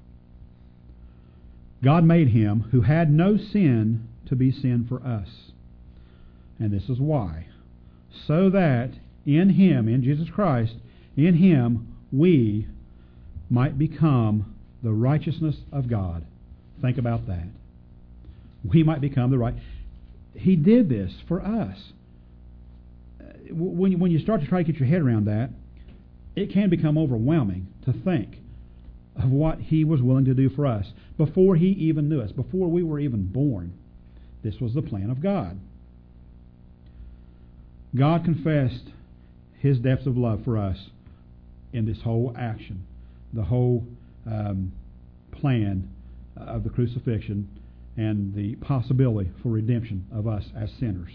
God made him who had no sin to be sin for us. And this is why. So that in him, in Jesus Christ, in him, we might become the righteousness of God. Think about that. We might become the right. He did this for us. When you, when you start to try to get your head around that, it can become overwhelming to think of what he was willing to do for us before he even knew us, before we were even born. This was the plan of God. God confessed his depths of love for us in this whole action, the whole um, plan of the crucifixion and the possibility for redemption of us as sinners.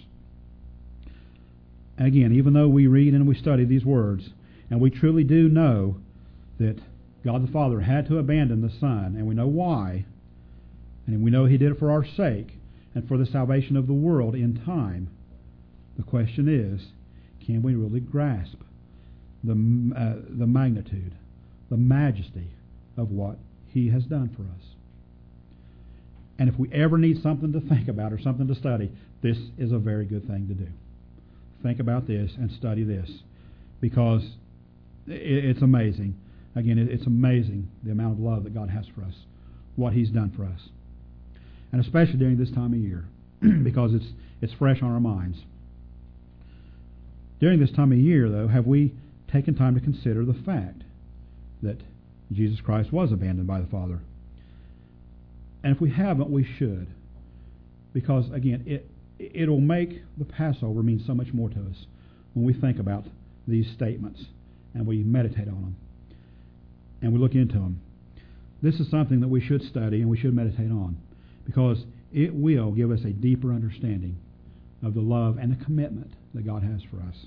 Again, even though we read and we study these words, and we truly do know that God the Father had to abandon the Son, and we know why, and we know he did it for our sake and for the salvation of the world in time, the question is, can we really grasp the uh, the magnitude, the majesty of what he has done for us? And if we ever need something to think about or something to study, this is a very good thing to do. Think about this and study this, because it's amazing. Again, it's amazing the amount of love that God has for us, what he's done for us. And especially during this time of year, because it's it's fresh on our minds. During this time of year, though, have we taken time to consider the fact that Jesus Christ was abandoned by the Father? And if we haven't, we should. Because, again, it, it'll make the Passover mean so much more to us when we think about these statements and we meditate on them and we look into them. This is something that we should study and we should meditate on, because it will give us a deeper understanding of the love and the commitment that God has for us.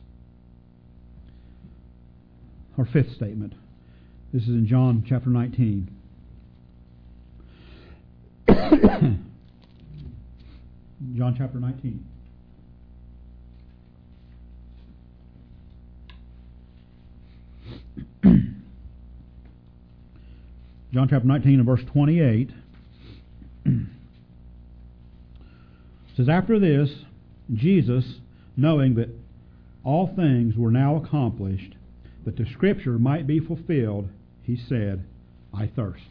Our fifth statement. This is in John chapter nineteen. John chapter nineteen. John chapter nineteen and verse twenty-eight. It says, after this, Jesus, knowing that all things were now accomplished, that the Scripture might be fulfilled, he said, I thirst.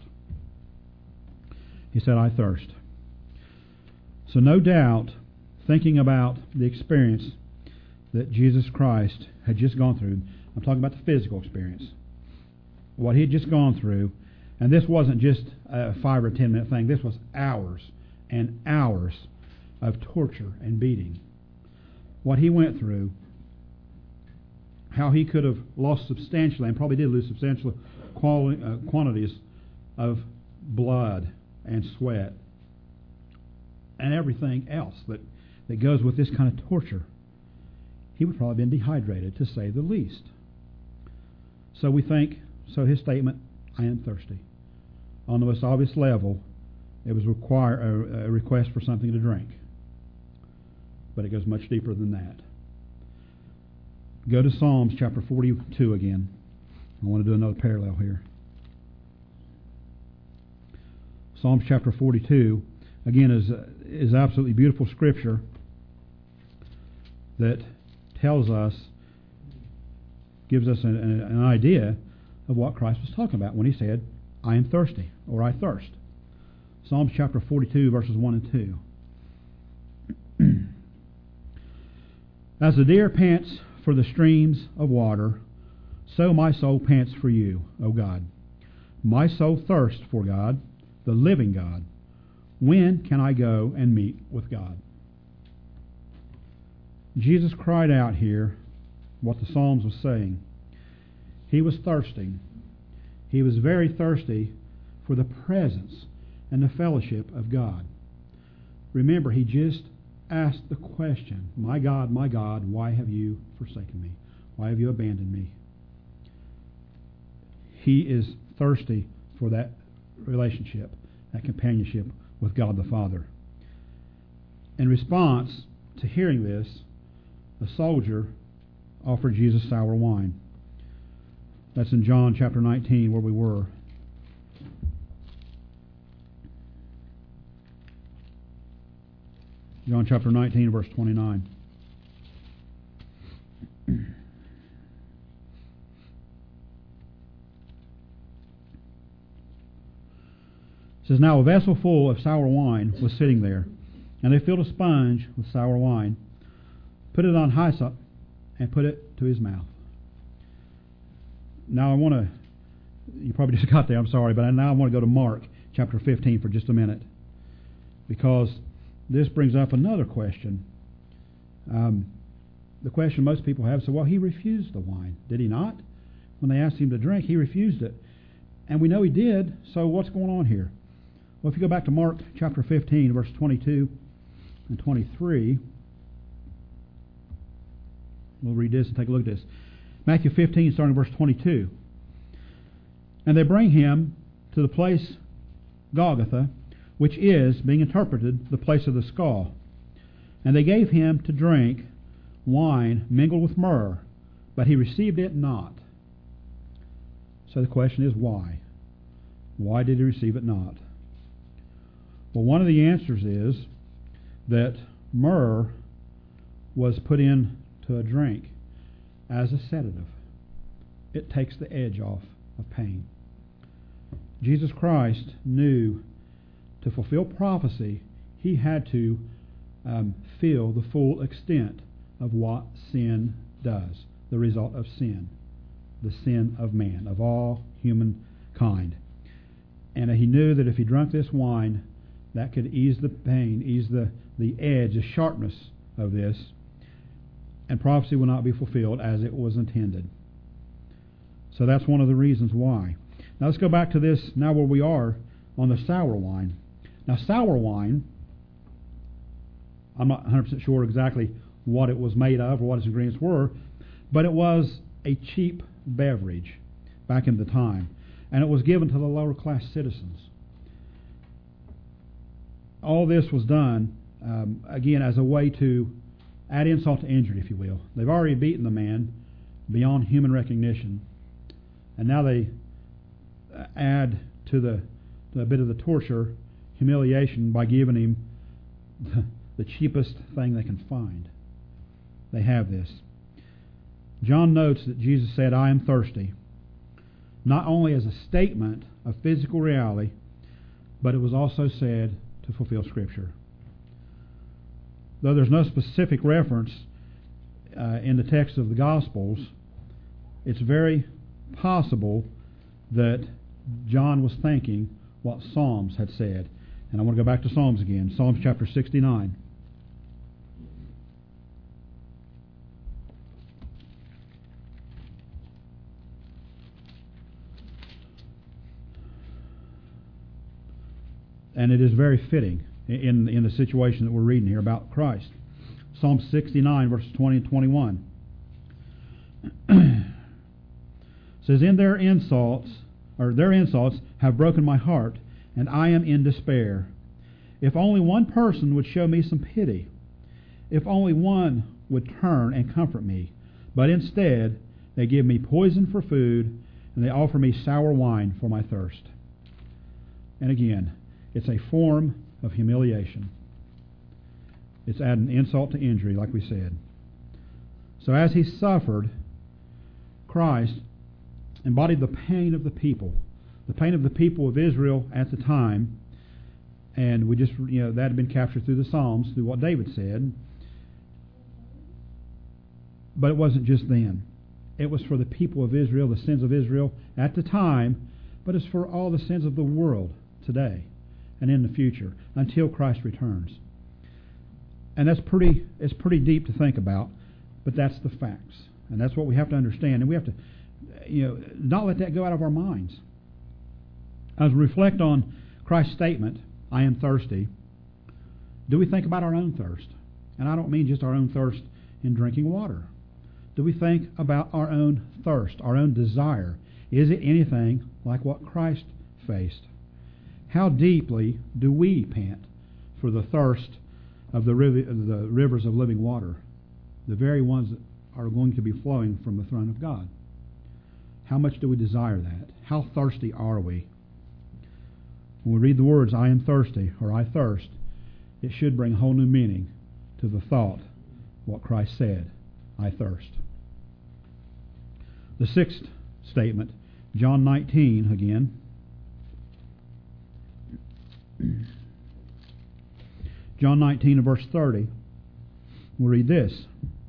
He said, I thirst. So no doubt, thinking about the experience that Jesus Christ had just gone through, I'm talking about the physical experience, what he had just gone through, and this wasn't just a five or ten minute thing, this was hours and hours of torture and beating. What he went through, how he could have lost substantially, and probably did lose substantial quali- uh, quantities of blood and sweat and everything else that, that goes with this kind of torture. He would probably have been dehydrated, to say the least. So we think, so his statement, I am thirsty. On the most obvious level, it was require, a, a request for something to drink. But it goes much deeper than that. Go to Psalms chapter forty-two again. I want to do another parallel here. Psalms chapter forty-two, again, is is absolutely beautiful scripture that tells us, gives us an, an idea of what Christ was talking about when he said, I am thirsty, or I thirst. Psalms chapter forty-two, verses one and two. As the deer pants for the streams of water, So my soul pants for you, O God. My soul thirsts for God, the living God. When can I go and meet with God? Jesus cried out here what the Psalms was saying. He was thirsting. He was very thirsty for the presence and the fellowship of God. Remember, he just asked the question, my God, my God, why have you forsaken me? Why have you abandoned me? He is thirsty for that relationship, that companionship with God the Father. In response to hearing this, the soldier offered Jesus sour wine. That's in John chapter nineteen, where we were. John chapter nineteen, verse twenty-nine. It says, Now a vessel full of sour wine was sitting there, and they filled a sponge with sour wine, put it on hyssop, and put it to his mouth. Now I want to, you probably just got there, I'm sorry, but now I want to go to Mark chapter fifteen for just a minute, because this brings up another question. Um, the question most people have, so, well, he refused the wine, did he not? When they asked him to drink, he refused it. And we know he did, so what's going on here? Well, if you go back to Mark chapter fifteen, verse twenty-two and twenty-three, we'll read this and take a look at this. Matthew fifteen, starting verse twenty-two. And they bring him to the place Golgotha, which is, being interpreted, the place of the skull. And they gave him to drink wine mingled with myrrh, but he received it not. So the question is, why? Why did he receive it not? Well, one of the answers is that myrrh was put into a drink as a sedative. It takes the edge off of pain. Jesus Christ knew to fulfill prophecy, he had to um, feel the full extent of what sin does, the result of sin, the sin of man, of all humankind. And he knew that if he drank this wine, that could ease the pain, ease the, the edge, the sharpness of this, and prophecy will not be fulfilled as it was intended. So that's one of the reasons why. Now let's go back to this, now where we are on the sour wine. Now sour wine, I'm not one hundred percent sure exactly what it was made of or what its ingredients were, but it was a cheap beverage back in the time, and it was given to the lower class citizens. All this was done, um, again, as a way to add insult to injury, if you will. They've already beaten the man beyond human recognition, and now they add to the, the bit of the torture, humiliation, by giving him the, the cheapest thing they can find. They have this. John notes that Jesus said, I am thirsty, not only as a statement of physical reality, but it was also said to fulfill Scripture. Though there's no specific reference uh, in the text of the Gospels, it's very possible that John was thinking what Psalms had said. And I want to go back to Psalms again. Psalms chapter sixty-nine. And it is very fitting in, in the situation that we're reading here about Christ. Psalm sixty-nine, verses twenty and twenty-one. Says, In their insults, or their insults have broken my heart, and I am in despair. If only one person would show me some pity. If only one would turn and comfort me. But instead, they give me poison for food, and they offer me sour wine for my thirst. And again, it's a form of humiliation. It's adding insult to injury, like we said. So as he suffered, Christ embodied the pain of the people, the pain of the people of Israel at the time, and we just, you know, that had been captured through the Psalms, through what David said. But it wasn't just then. it was for the people of Israel, the sins of Israel at the time, but it's for all the sins of the world today and in the future until Christ returns. And that's pretty, it's pretty deep to think about, but that's the facts. And that's what we have to understand. And we have to, you know, not let that go out of our minds. As we reflect on Christ's statement, I am thirsty, do we think about our own thirst? And I don't mean just our own thirst in drinking water. Do we think about our own thirst, our own desire? Is it anything like what Christ faced? How deeply do we pant for the thirst of the, riv- the rivers of living water, the very ones that are going to be flowing from the throne of God? How much do we desire that? How thirsty are we? When we read the words, I am thirsty, or I thirst, it should bring a whole new meaning to the thought, what Christ said, I thirst. The sixth statement, John nineteen again. John nineteen and verse thirty, we'll read this.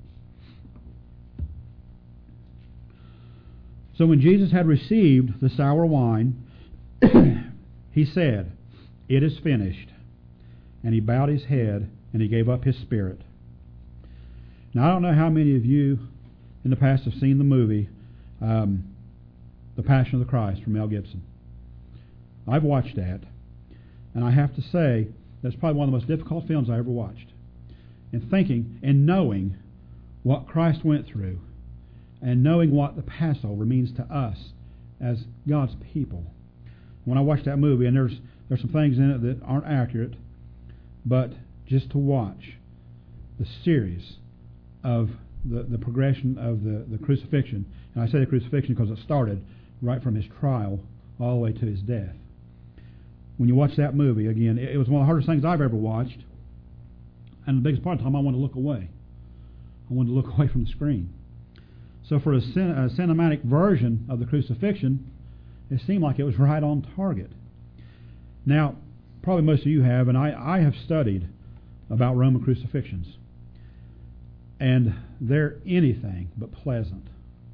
So when Jesus had received the sour wine, he said, it is finished. And he bowed his head and he gave up his spirit. Now, I don't know how many of you in the past have seen the movie um, The Passion of the Christ from Mel Gibson. I've watched that, and I have to say that's probably one of the most difficult films I ever watched. And thinking and knowing what Christ went through, and knowing what the Passover means to us as God's people. When I watched that movie, and there's there's some things in it that aren't accurate, but just to watch the series of the, the progression of the, the crucifixion, and I say the crucifixion because it started right from his trial all the way to his death. When you watch that movie, again, it, it was one of the hardest things I've ever watched, and the biggest part of the time I wanted to look away. I wanted to look away from the screen. So for a, cin- a cinematic version of the crucifixion, it seemed like it was right on target. Now, probably most of you have, and I, I have studied about Roman crucifixions. And they're anything but pleasant.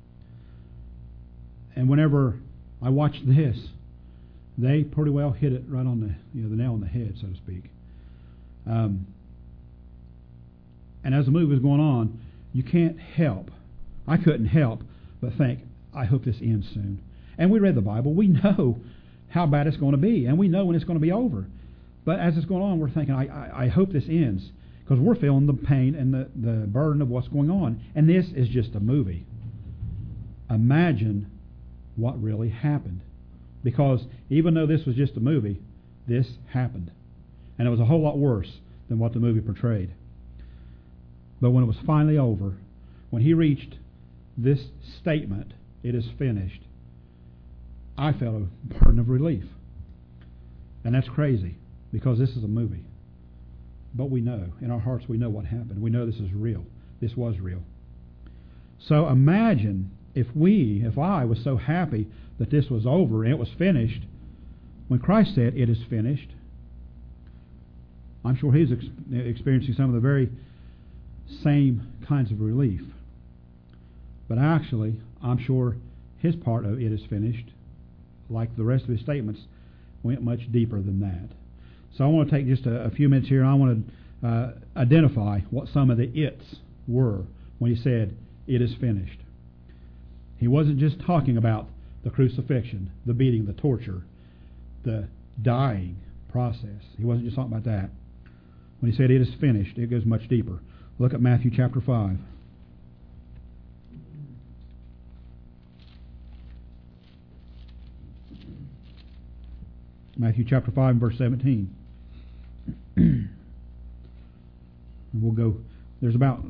And whenever I watch this, they pretty well hit it right on the, you know, the nail on the head, so to speak. Um, and as the movie was going on, you can't help, I couldn't help but think, I hope this ends soon. And we read the Bible. We know how bad it's going to be, and we know when it's going to be over. But as it's going on, we're thinking, I, I, I hope this ends, because we're feeling the pain and the, the burden of what's going on. And this is just a movie. Imagine what really happened. Because even though this was just a movie, this happened. And it was a whole lot worse than what the movie portrayed. But when it was finally over, when he reached this statement, it is finished, I felt a burden of relief. And that's crazy, because this is a movie. But we know, in our hearts we know what happened. We know this is real. This was real. So imagine if we, if I was so happy that this was over and it was finished, when Christ said, it is finished, I'm sure he's ex- experiencing some of the very same kinds of relief. But actually, I'm sure his part of it is finished, like the rest of his statements, went much deeper than that. So I want to take just a, a few minutes here, and I want to uh, identify what some of the it's were when he said, it is finished. He wasn't just talking about the crucifixion, the beating, the torture, the dying process. He wasn't just talking about that. When he said, it is finished, it goes much deeper. Look at Matthew chapter five. Matthew chapter five and verse seventeen. And we'll go, there's about,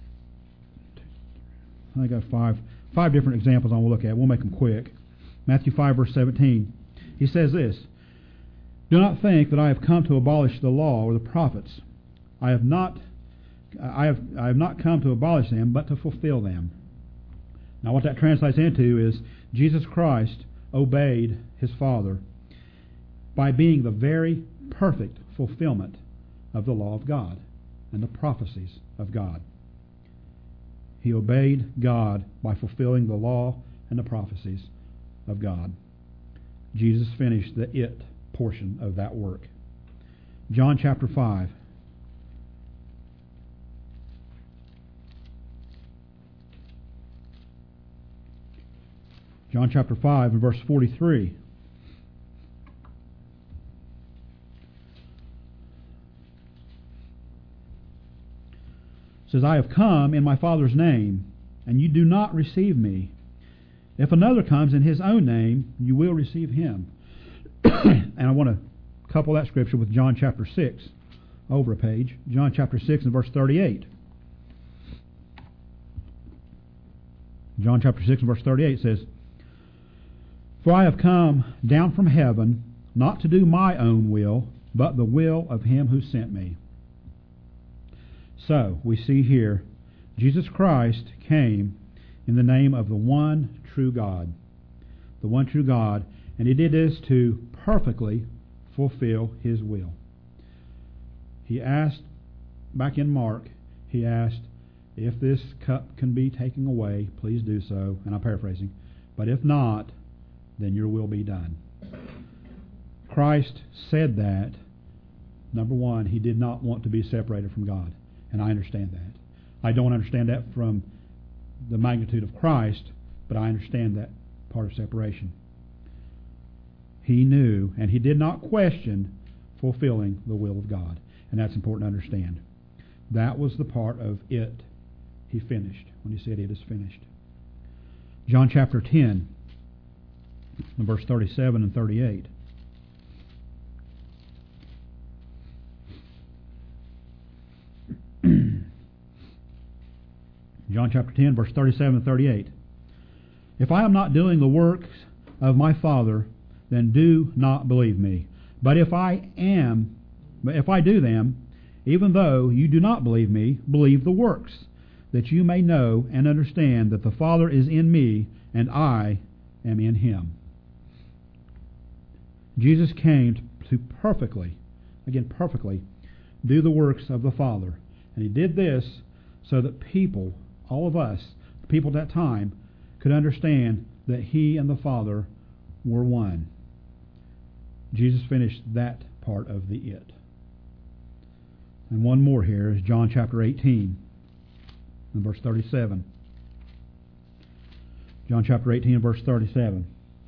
I got five, five different examples I will look at. We'll make them quick. Matthew five verse seventeen. He says this, do not think that I have come to abolish the law or the prophets. I have not I have I have not come to abolish them, but to fulfill them. Now what that translates into is Jesus Christ obeyed his Father by being the very perfect fulfillment of the law of God and the prophecies of God. He obeyed God by fulfilling the law and the prophecies of God. Jesus finished the it portion of that work. John chapter five. John chapter five and verse forty-three. It says, I have come in my Father's name, and you do not receive me. If another comes in his own name, you will receive him. And I want to couple that scripture with John chapter six, over a page. John chapter six and verse thirty-eight. John chapter six and verse thirty-eight says, For I have come down from heaven, not to do my own will, but the will of him who sent me. So, we see here, Jesus Christ came in the name of the one true God. The one true God, and he did this to perfectly fulfill his will. He asked, back in Mark, he asked, if this cup can be taken away, please do so, and I'm paraphrasing, but if not, then your will be done. Christ said that, number one, he did not want to be separated from God. And I understand that. I don't understand that from the magnitude of Christ, but I understand that part of separation. He knew, and he did not question fulfilling the will of God. And that's important to understand. That was the part of it he finished, when he said it is finished. John chapter ten, verse thirty-seven and thirty-eight. John chapter ten, verse thirty-seven and thirty-eight. If I am not doing the works of my Father, then do not believe me. But if I am, if I do them, even though you do not believe me, believe the works, that you may know and understand that the Father is in me, and I am in him. Jesus came to perfectly, again perfectly, do the works of the Father. And he did this so that people, all of us, the people at that time, could understand that he and the Father were one. Jesus finished that part of the it. And one more here is John chapter eighteen and verse thirty-seven. John chapter eighteen and verse thirty-seven.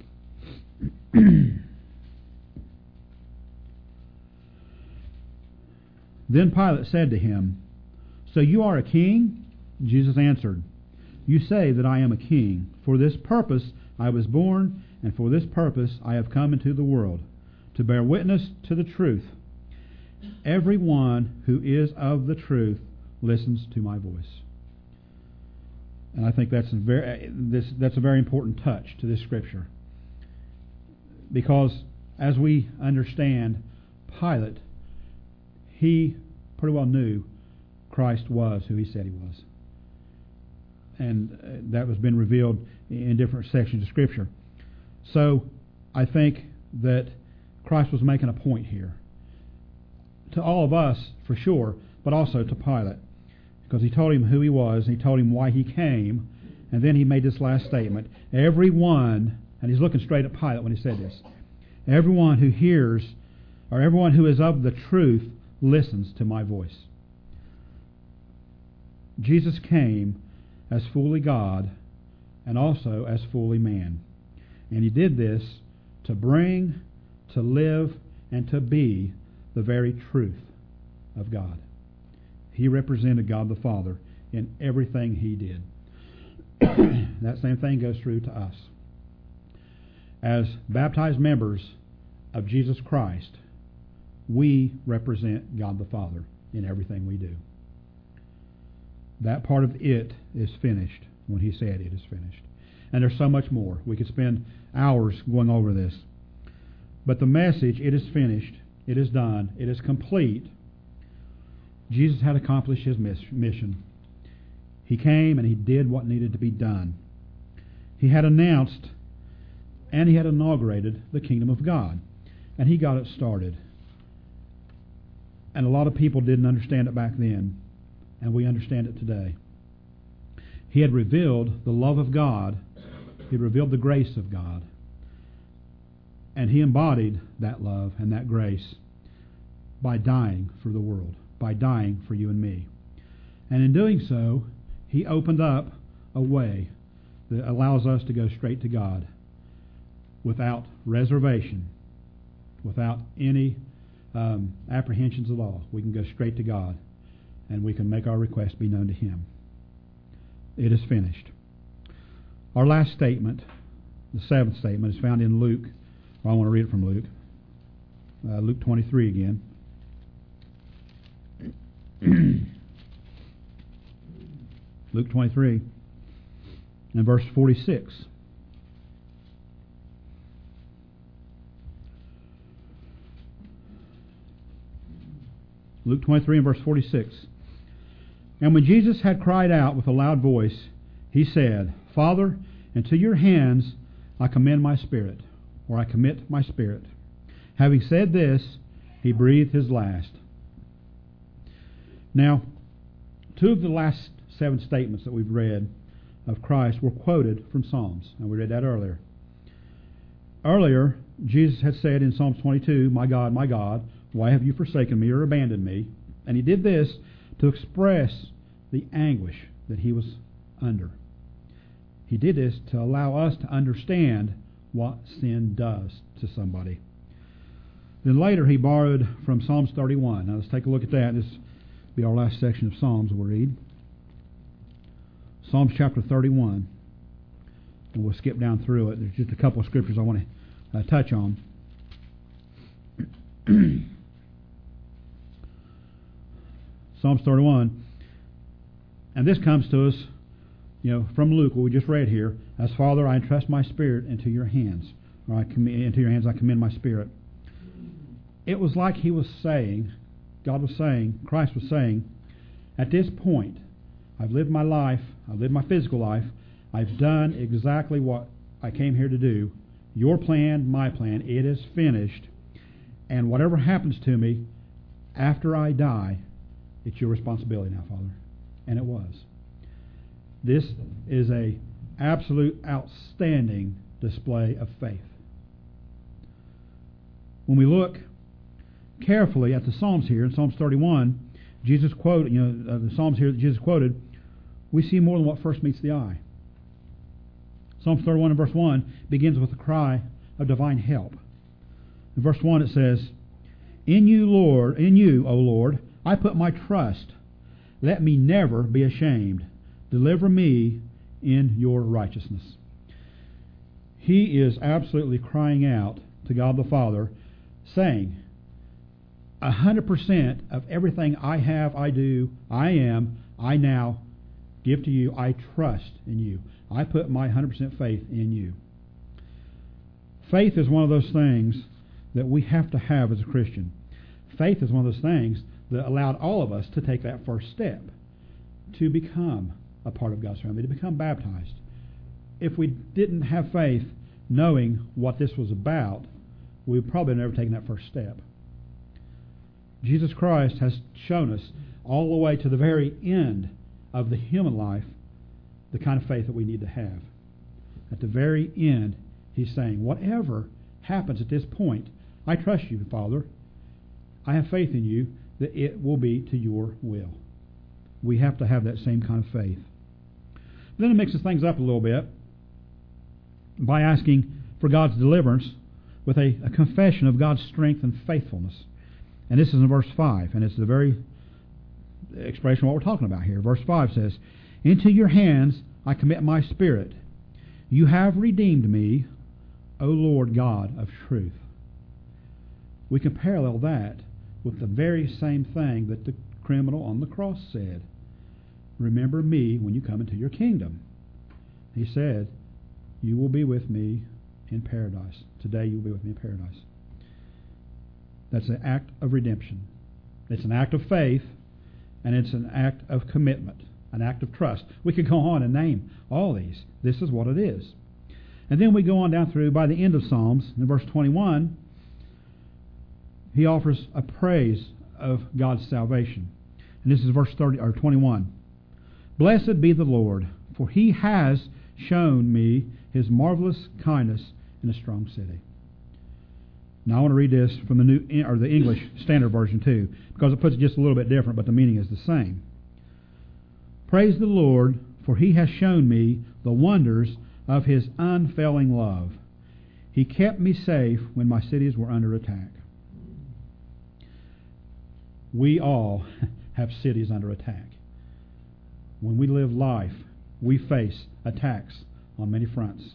Then Pilate said to him, So you are a king? Jesus answered, You say that I am a king. For this purpose I was born, and for this purpose I have come into the world, to bear witness to the truth. Everyone who is of the truth listens to my voice. And I think that's a very, this, that's a very important touch to this scripture. Because as we understand, Pilate, he pretty well knew Christ was who he said he was. And that was been revealed in different sections of Scripture. So I think that Christ was making a point here. To all of us, for sure, but also to Pilate. Because he told him who he was, and he told him why he came, and then he made this last statement. Everyone, and he's looking straight at Pilate when he said this, everyone who hears, or everyone who is of the truth, listens to my voice. Jesus came as fully God and also as fully man. And he did this to bring, to live, and to be the very truth of God. He represented God the Father in everything he did. That same thing goes through to us. As baptized members of Jesus Christ, we represent God the Father in everything we do. That part of it is finished when he said it is finished. And there's so much more. We could spend hours going over this. But the message, it is finished, it is done, it is complete. Jesus had accomplished his mission. He came and he did what needed to be done. He had announced and he had inaugurated the kingdom of God. And he got it started. And a lot of people didn't understand it back then. And we understand it today. He had revealed the love of God. He revealed the grace of God. And He embodied that love and that grace by dying for the world, by dying for you and me. And in doing so, He opened up a way that allows us to go straight to God without reservation, without any um, apprehensions at all. We can go straight to God, and we can make our request be known to Him. It is finished. Our last statement, the seventh statement, is found in Luke. Well, I want to read it from Luke. Uh, Luke twenty-three again. Luke twenty-three and verse forty-six. Luke twenty-three and verse forty-six. And when Jesus had cried out with a loud voice, He said, Father, into your hands I commend my spirit, or I commit my spirit. Having said this, He breathed His last. Now, two of the last seven statements that we've read of Christ were quoted from Psalms, and we read that earlier. Earlier, Jesus had said in Psalms twenty-two, My God, my God, why have you forsaken me or abandoned me? And He did this to express the anguish that He was under. He did this to allow us to understand what sin does to somebody. Then later He borrowed from Psalms thirty-one. Now let's take a look at that. This will be our last section of Psalms we'll read. Psalms chapter thirty-one. And we'll skip down through it. There's just a couple of scriptures I want to uh, touch on. Psalms thirty-one. And this comes to us, you know, from Luke, what we just read here. As Father, I entrust my spirit into your hands. Or I commit into your hands I commend my spirit. It was like He was saying, God was saying, Christ was saying, at this point, I've lived my life, I've lived my physical life, I've done exactly what I came here to do. Your plan, my plan, it is finished. And whatever happens to me after I die, it's your responsibility now, Father. And it was. This is a absolute outstanding display of faith. When we look carefully at the Psalms here, in Psalms thirty-one, Jesus quoted, you know, uh, the Psalms here that Jesus quoted, we see more than what first meets the eye. Psalms thirty-one and verse one begins with a cry of divine help. In verse one it says, In you, Lord, in you, O Lord, I put my trust. Let me never be ashamed. Deliver me in your righteousness. He is absolutely crying out to God the Father, saying, A hundred percent of everything I have, I do, I am, I now give to you. I trust in you. I put my one hundred percent faith in you. Faith is one of those things that we have to have as a Christian. Faith is one of those things that allowed all of us to take that first step to become a part of God's family, to become baptized. If we didn't have faith knowing what this was about, we would probably never taken that first step. Jesus Christ has shown us all the way to the very end of the human life the kind of faith that we need to have. At the very end, He's saying, whatever happens at this point, I trust you, Father. I have faith in you that it will be to your will. We have to have that same kind of faith. Then it mixes things up a little bit by asking for God's deliverance with a, a confession of God's strength and faithfulness. And this is in verse five, and it's the very expression of what we're talking about here. Verse five says, Into your hands I commit my spirit. You have redeemed me, O Lord God of truth. We can parallel that with the very same thing that the criminal on the cross said. Remember me when you come into your kingdom. He said, you will be with me in paradise. Today you will be with me in paradise. That's an act of redemption. It's an act of faith, and it's an act of commitment, an act of trust. We could go on and name all these. This is what it is. And then we go on down through, by the end of Psalms, in verse twenty-one, he offers a praise of God's salvation. And this is verse thirty or twenty-one. Blessed be the Lord, for he has shown me his marvelous kindness in a strong city. Now I want to read this from the new or the English Standard Version too, because it puts it just a little bit different, but the meaning is the same. Praise the Lord, for he has shown me the wonders of his unfailing love. He kept me safe when my cities were under attack. We all have cities under attack. When we live life, we face attacks on many fronts.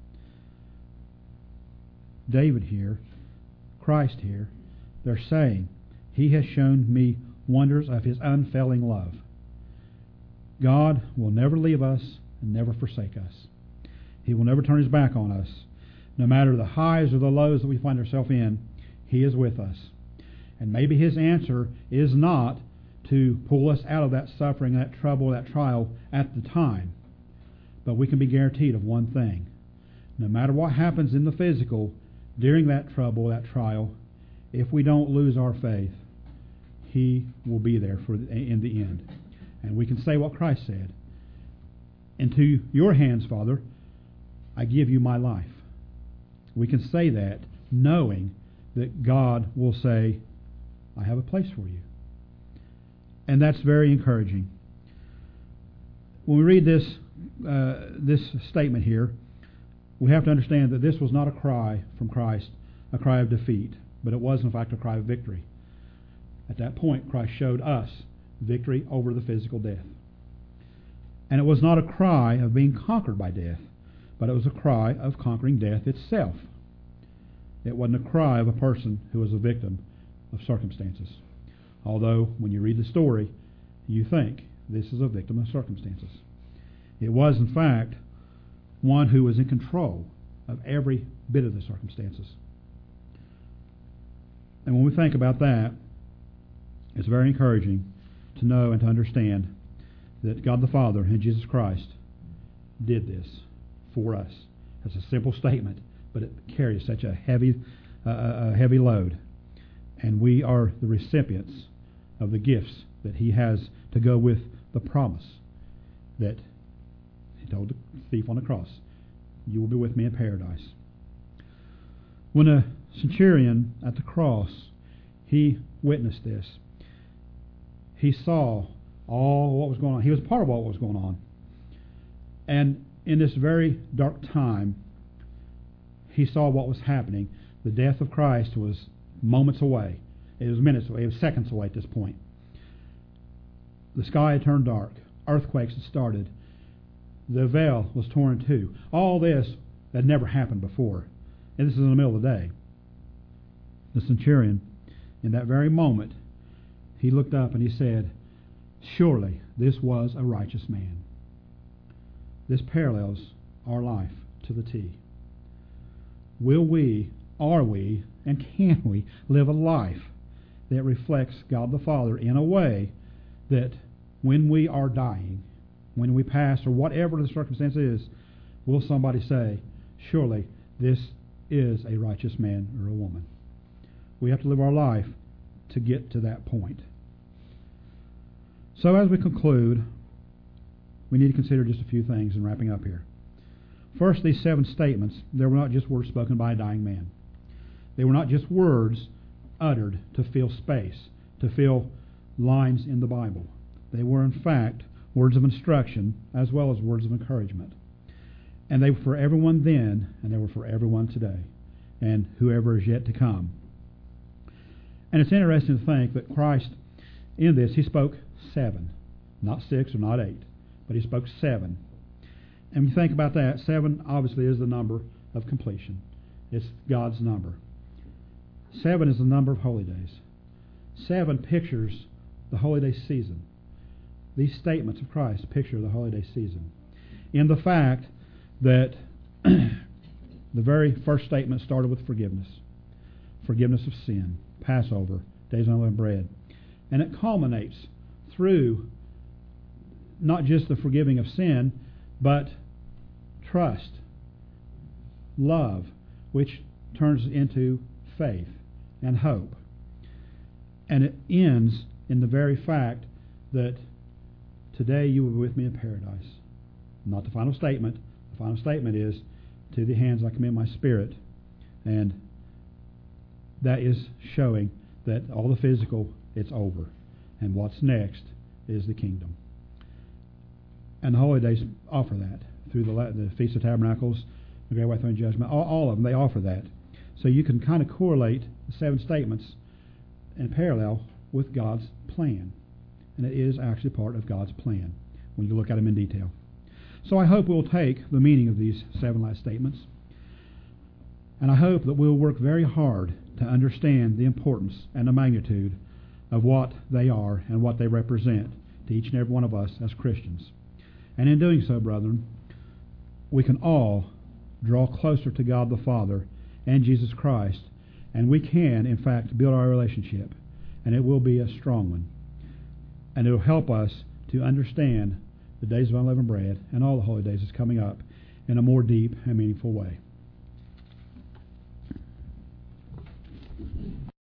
David here, Christ here, they're saying, he has shown me wonders of his unfailing love. God will never leave us and never forsake us. He will never turn his back on us. No matter the highs or the lows that we find ourselves in, he is with us. And maybe his answer is not to pull us out of that suffering, that trouble, that trial at the time. But we can be guaranteed of one thing. No matter what happens in the physical during that trouble, that trial, if we don't lose our faith, he will be there for in the end. And we can say what Christ said. Into your hands, Father, I give you my life. We can say that knowing that God will say, I have a place for you. And that's very encouraging. When we read this uh, this statement here, we have to understand that this was not a cry from Christ, a cry of defeat, but it was in fact a cry of victory. At that point, Christ showed us victory over the physical death. And it was not a cry of being conquered by death, but it was a cry of conquering death itself. It wasn't a cry of a person who was a victim of circumstances. Although, when you read the story, you think this is a victim of circumstances. It was, in fact, one who was in control of every bit of the circumstances. And when we think about that, it's very encouraging to know and to understand that God the Father and Jesus Christ did this for us. It's a simple statement, but it carries such a heavy, uh, a heavy load. And we are the recipients of the gifts that he has to go with the promise that he told the thief on the cross, you will be with me in paradise. When a centurion at the cross, he witnessed this. He saw all what was going on. He was part of what was going on. And in this very dark time, he saw what was happening. The death of Christ was moments away. It was minutes away. It was seconds away at this point. The sky had turned dark. Earthquakes had started. The veil was torn in two. All this had never happened before. And this is in the middle of the day. The centurion, in that very moment, he looked up and he said, surely this was a righteous man. This parallels our life to the T. Will we, are we, and can we live a life that reflects God the Father in a way that when we are dying, when we pass, or whatever the circumstance is, will somebody say, surely this is a righteous man or a woman? We have to live our life to get to that point. So as we conclude, we need to consider just a few things in wrapping up here. First, these seven statements, they were not just words spoken by a dying man. They were not just words uttered to fill space, to fill lines in the Bible. They were, in fact, words of instruction as well as words of encouragement. And they were for everyone then, and they were for everyone today, and whoever is yet to come. And it's interesting to think that Christ, in this, he spoke seven, not six or not eight, but he spoke seven. And when you think about that, seven obviously is the number of completion. It's God's number. Seven is the number of holy days. Seven pictures the holy day season. These statements of Christ picture the holy day season in the fact that the very first statement started with forgiveness. Forgiveness of sin, Passover, days of unleavened bread. And it culminates through not just the forgiving of sin, but trust, love, which turns into faith and hope. And it ends in the very fact that today you will be with me in paradise. not the final statement. The final statement is, to the hands I commend my spirit. And that is showing that all the physical, it's over. And what's next is the kingdom. And the holy days offer that through the, the Feast of Tabernacles, the Great White Throne Judgment, all, all of them, they offer that. So you can kind of correlate the seven statements in parallel with God's plan. And it is actually part of God's plan when you look at them in detail. So I hope we'll take the meaning of these seven last statements, and I hope that we'll work very hard to understand the importance and the magnitude of what they are and what they represent to each and every one of us as Christians. And in doing so, brethren, we can all draw closer to God the Father and Jesus Christ, and we can, in fact, build our relationship, and it will be a strong one. And it will help us to understand the days of unleavened bread and all the holy days that's coming up in a more deep and meaningful way.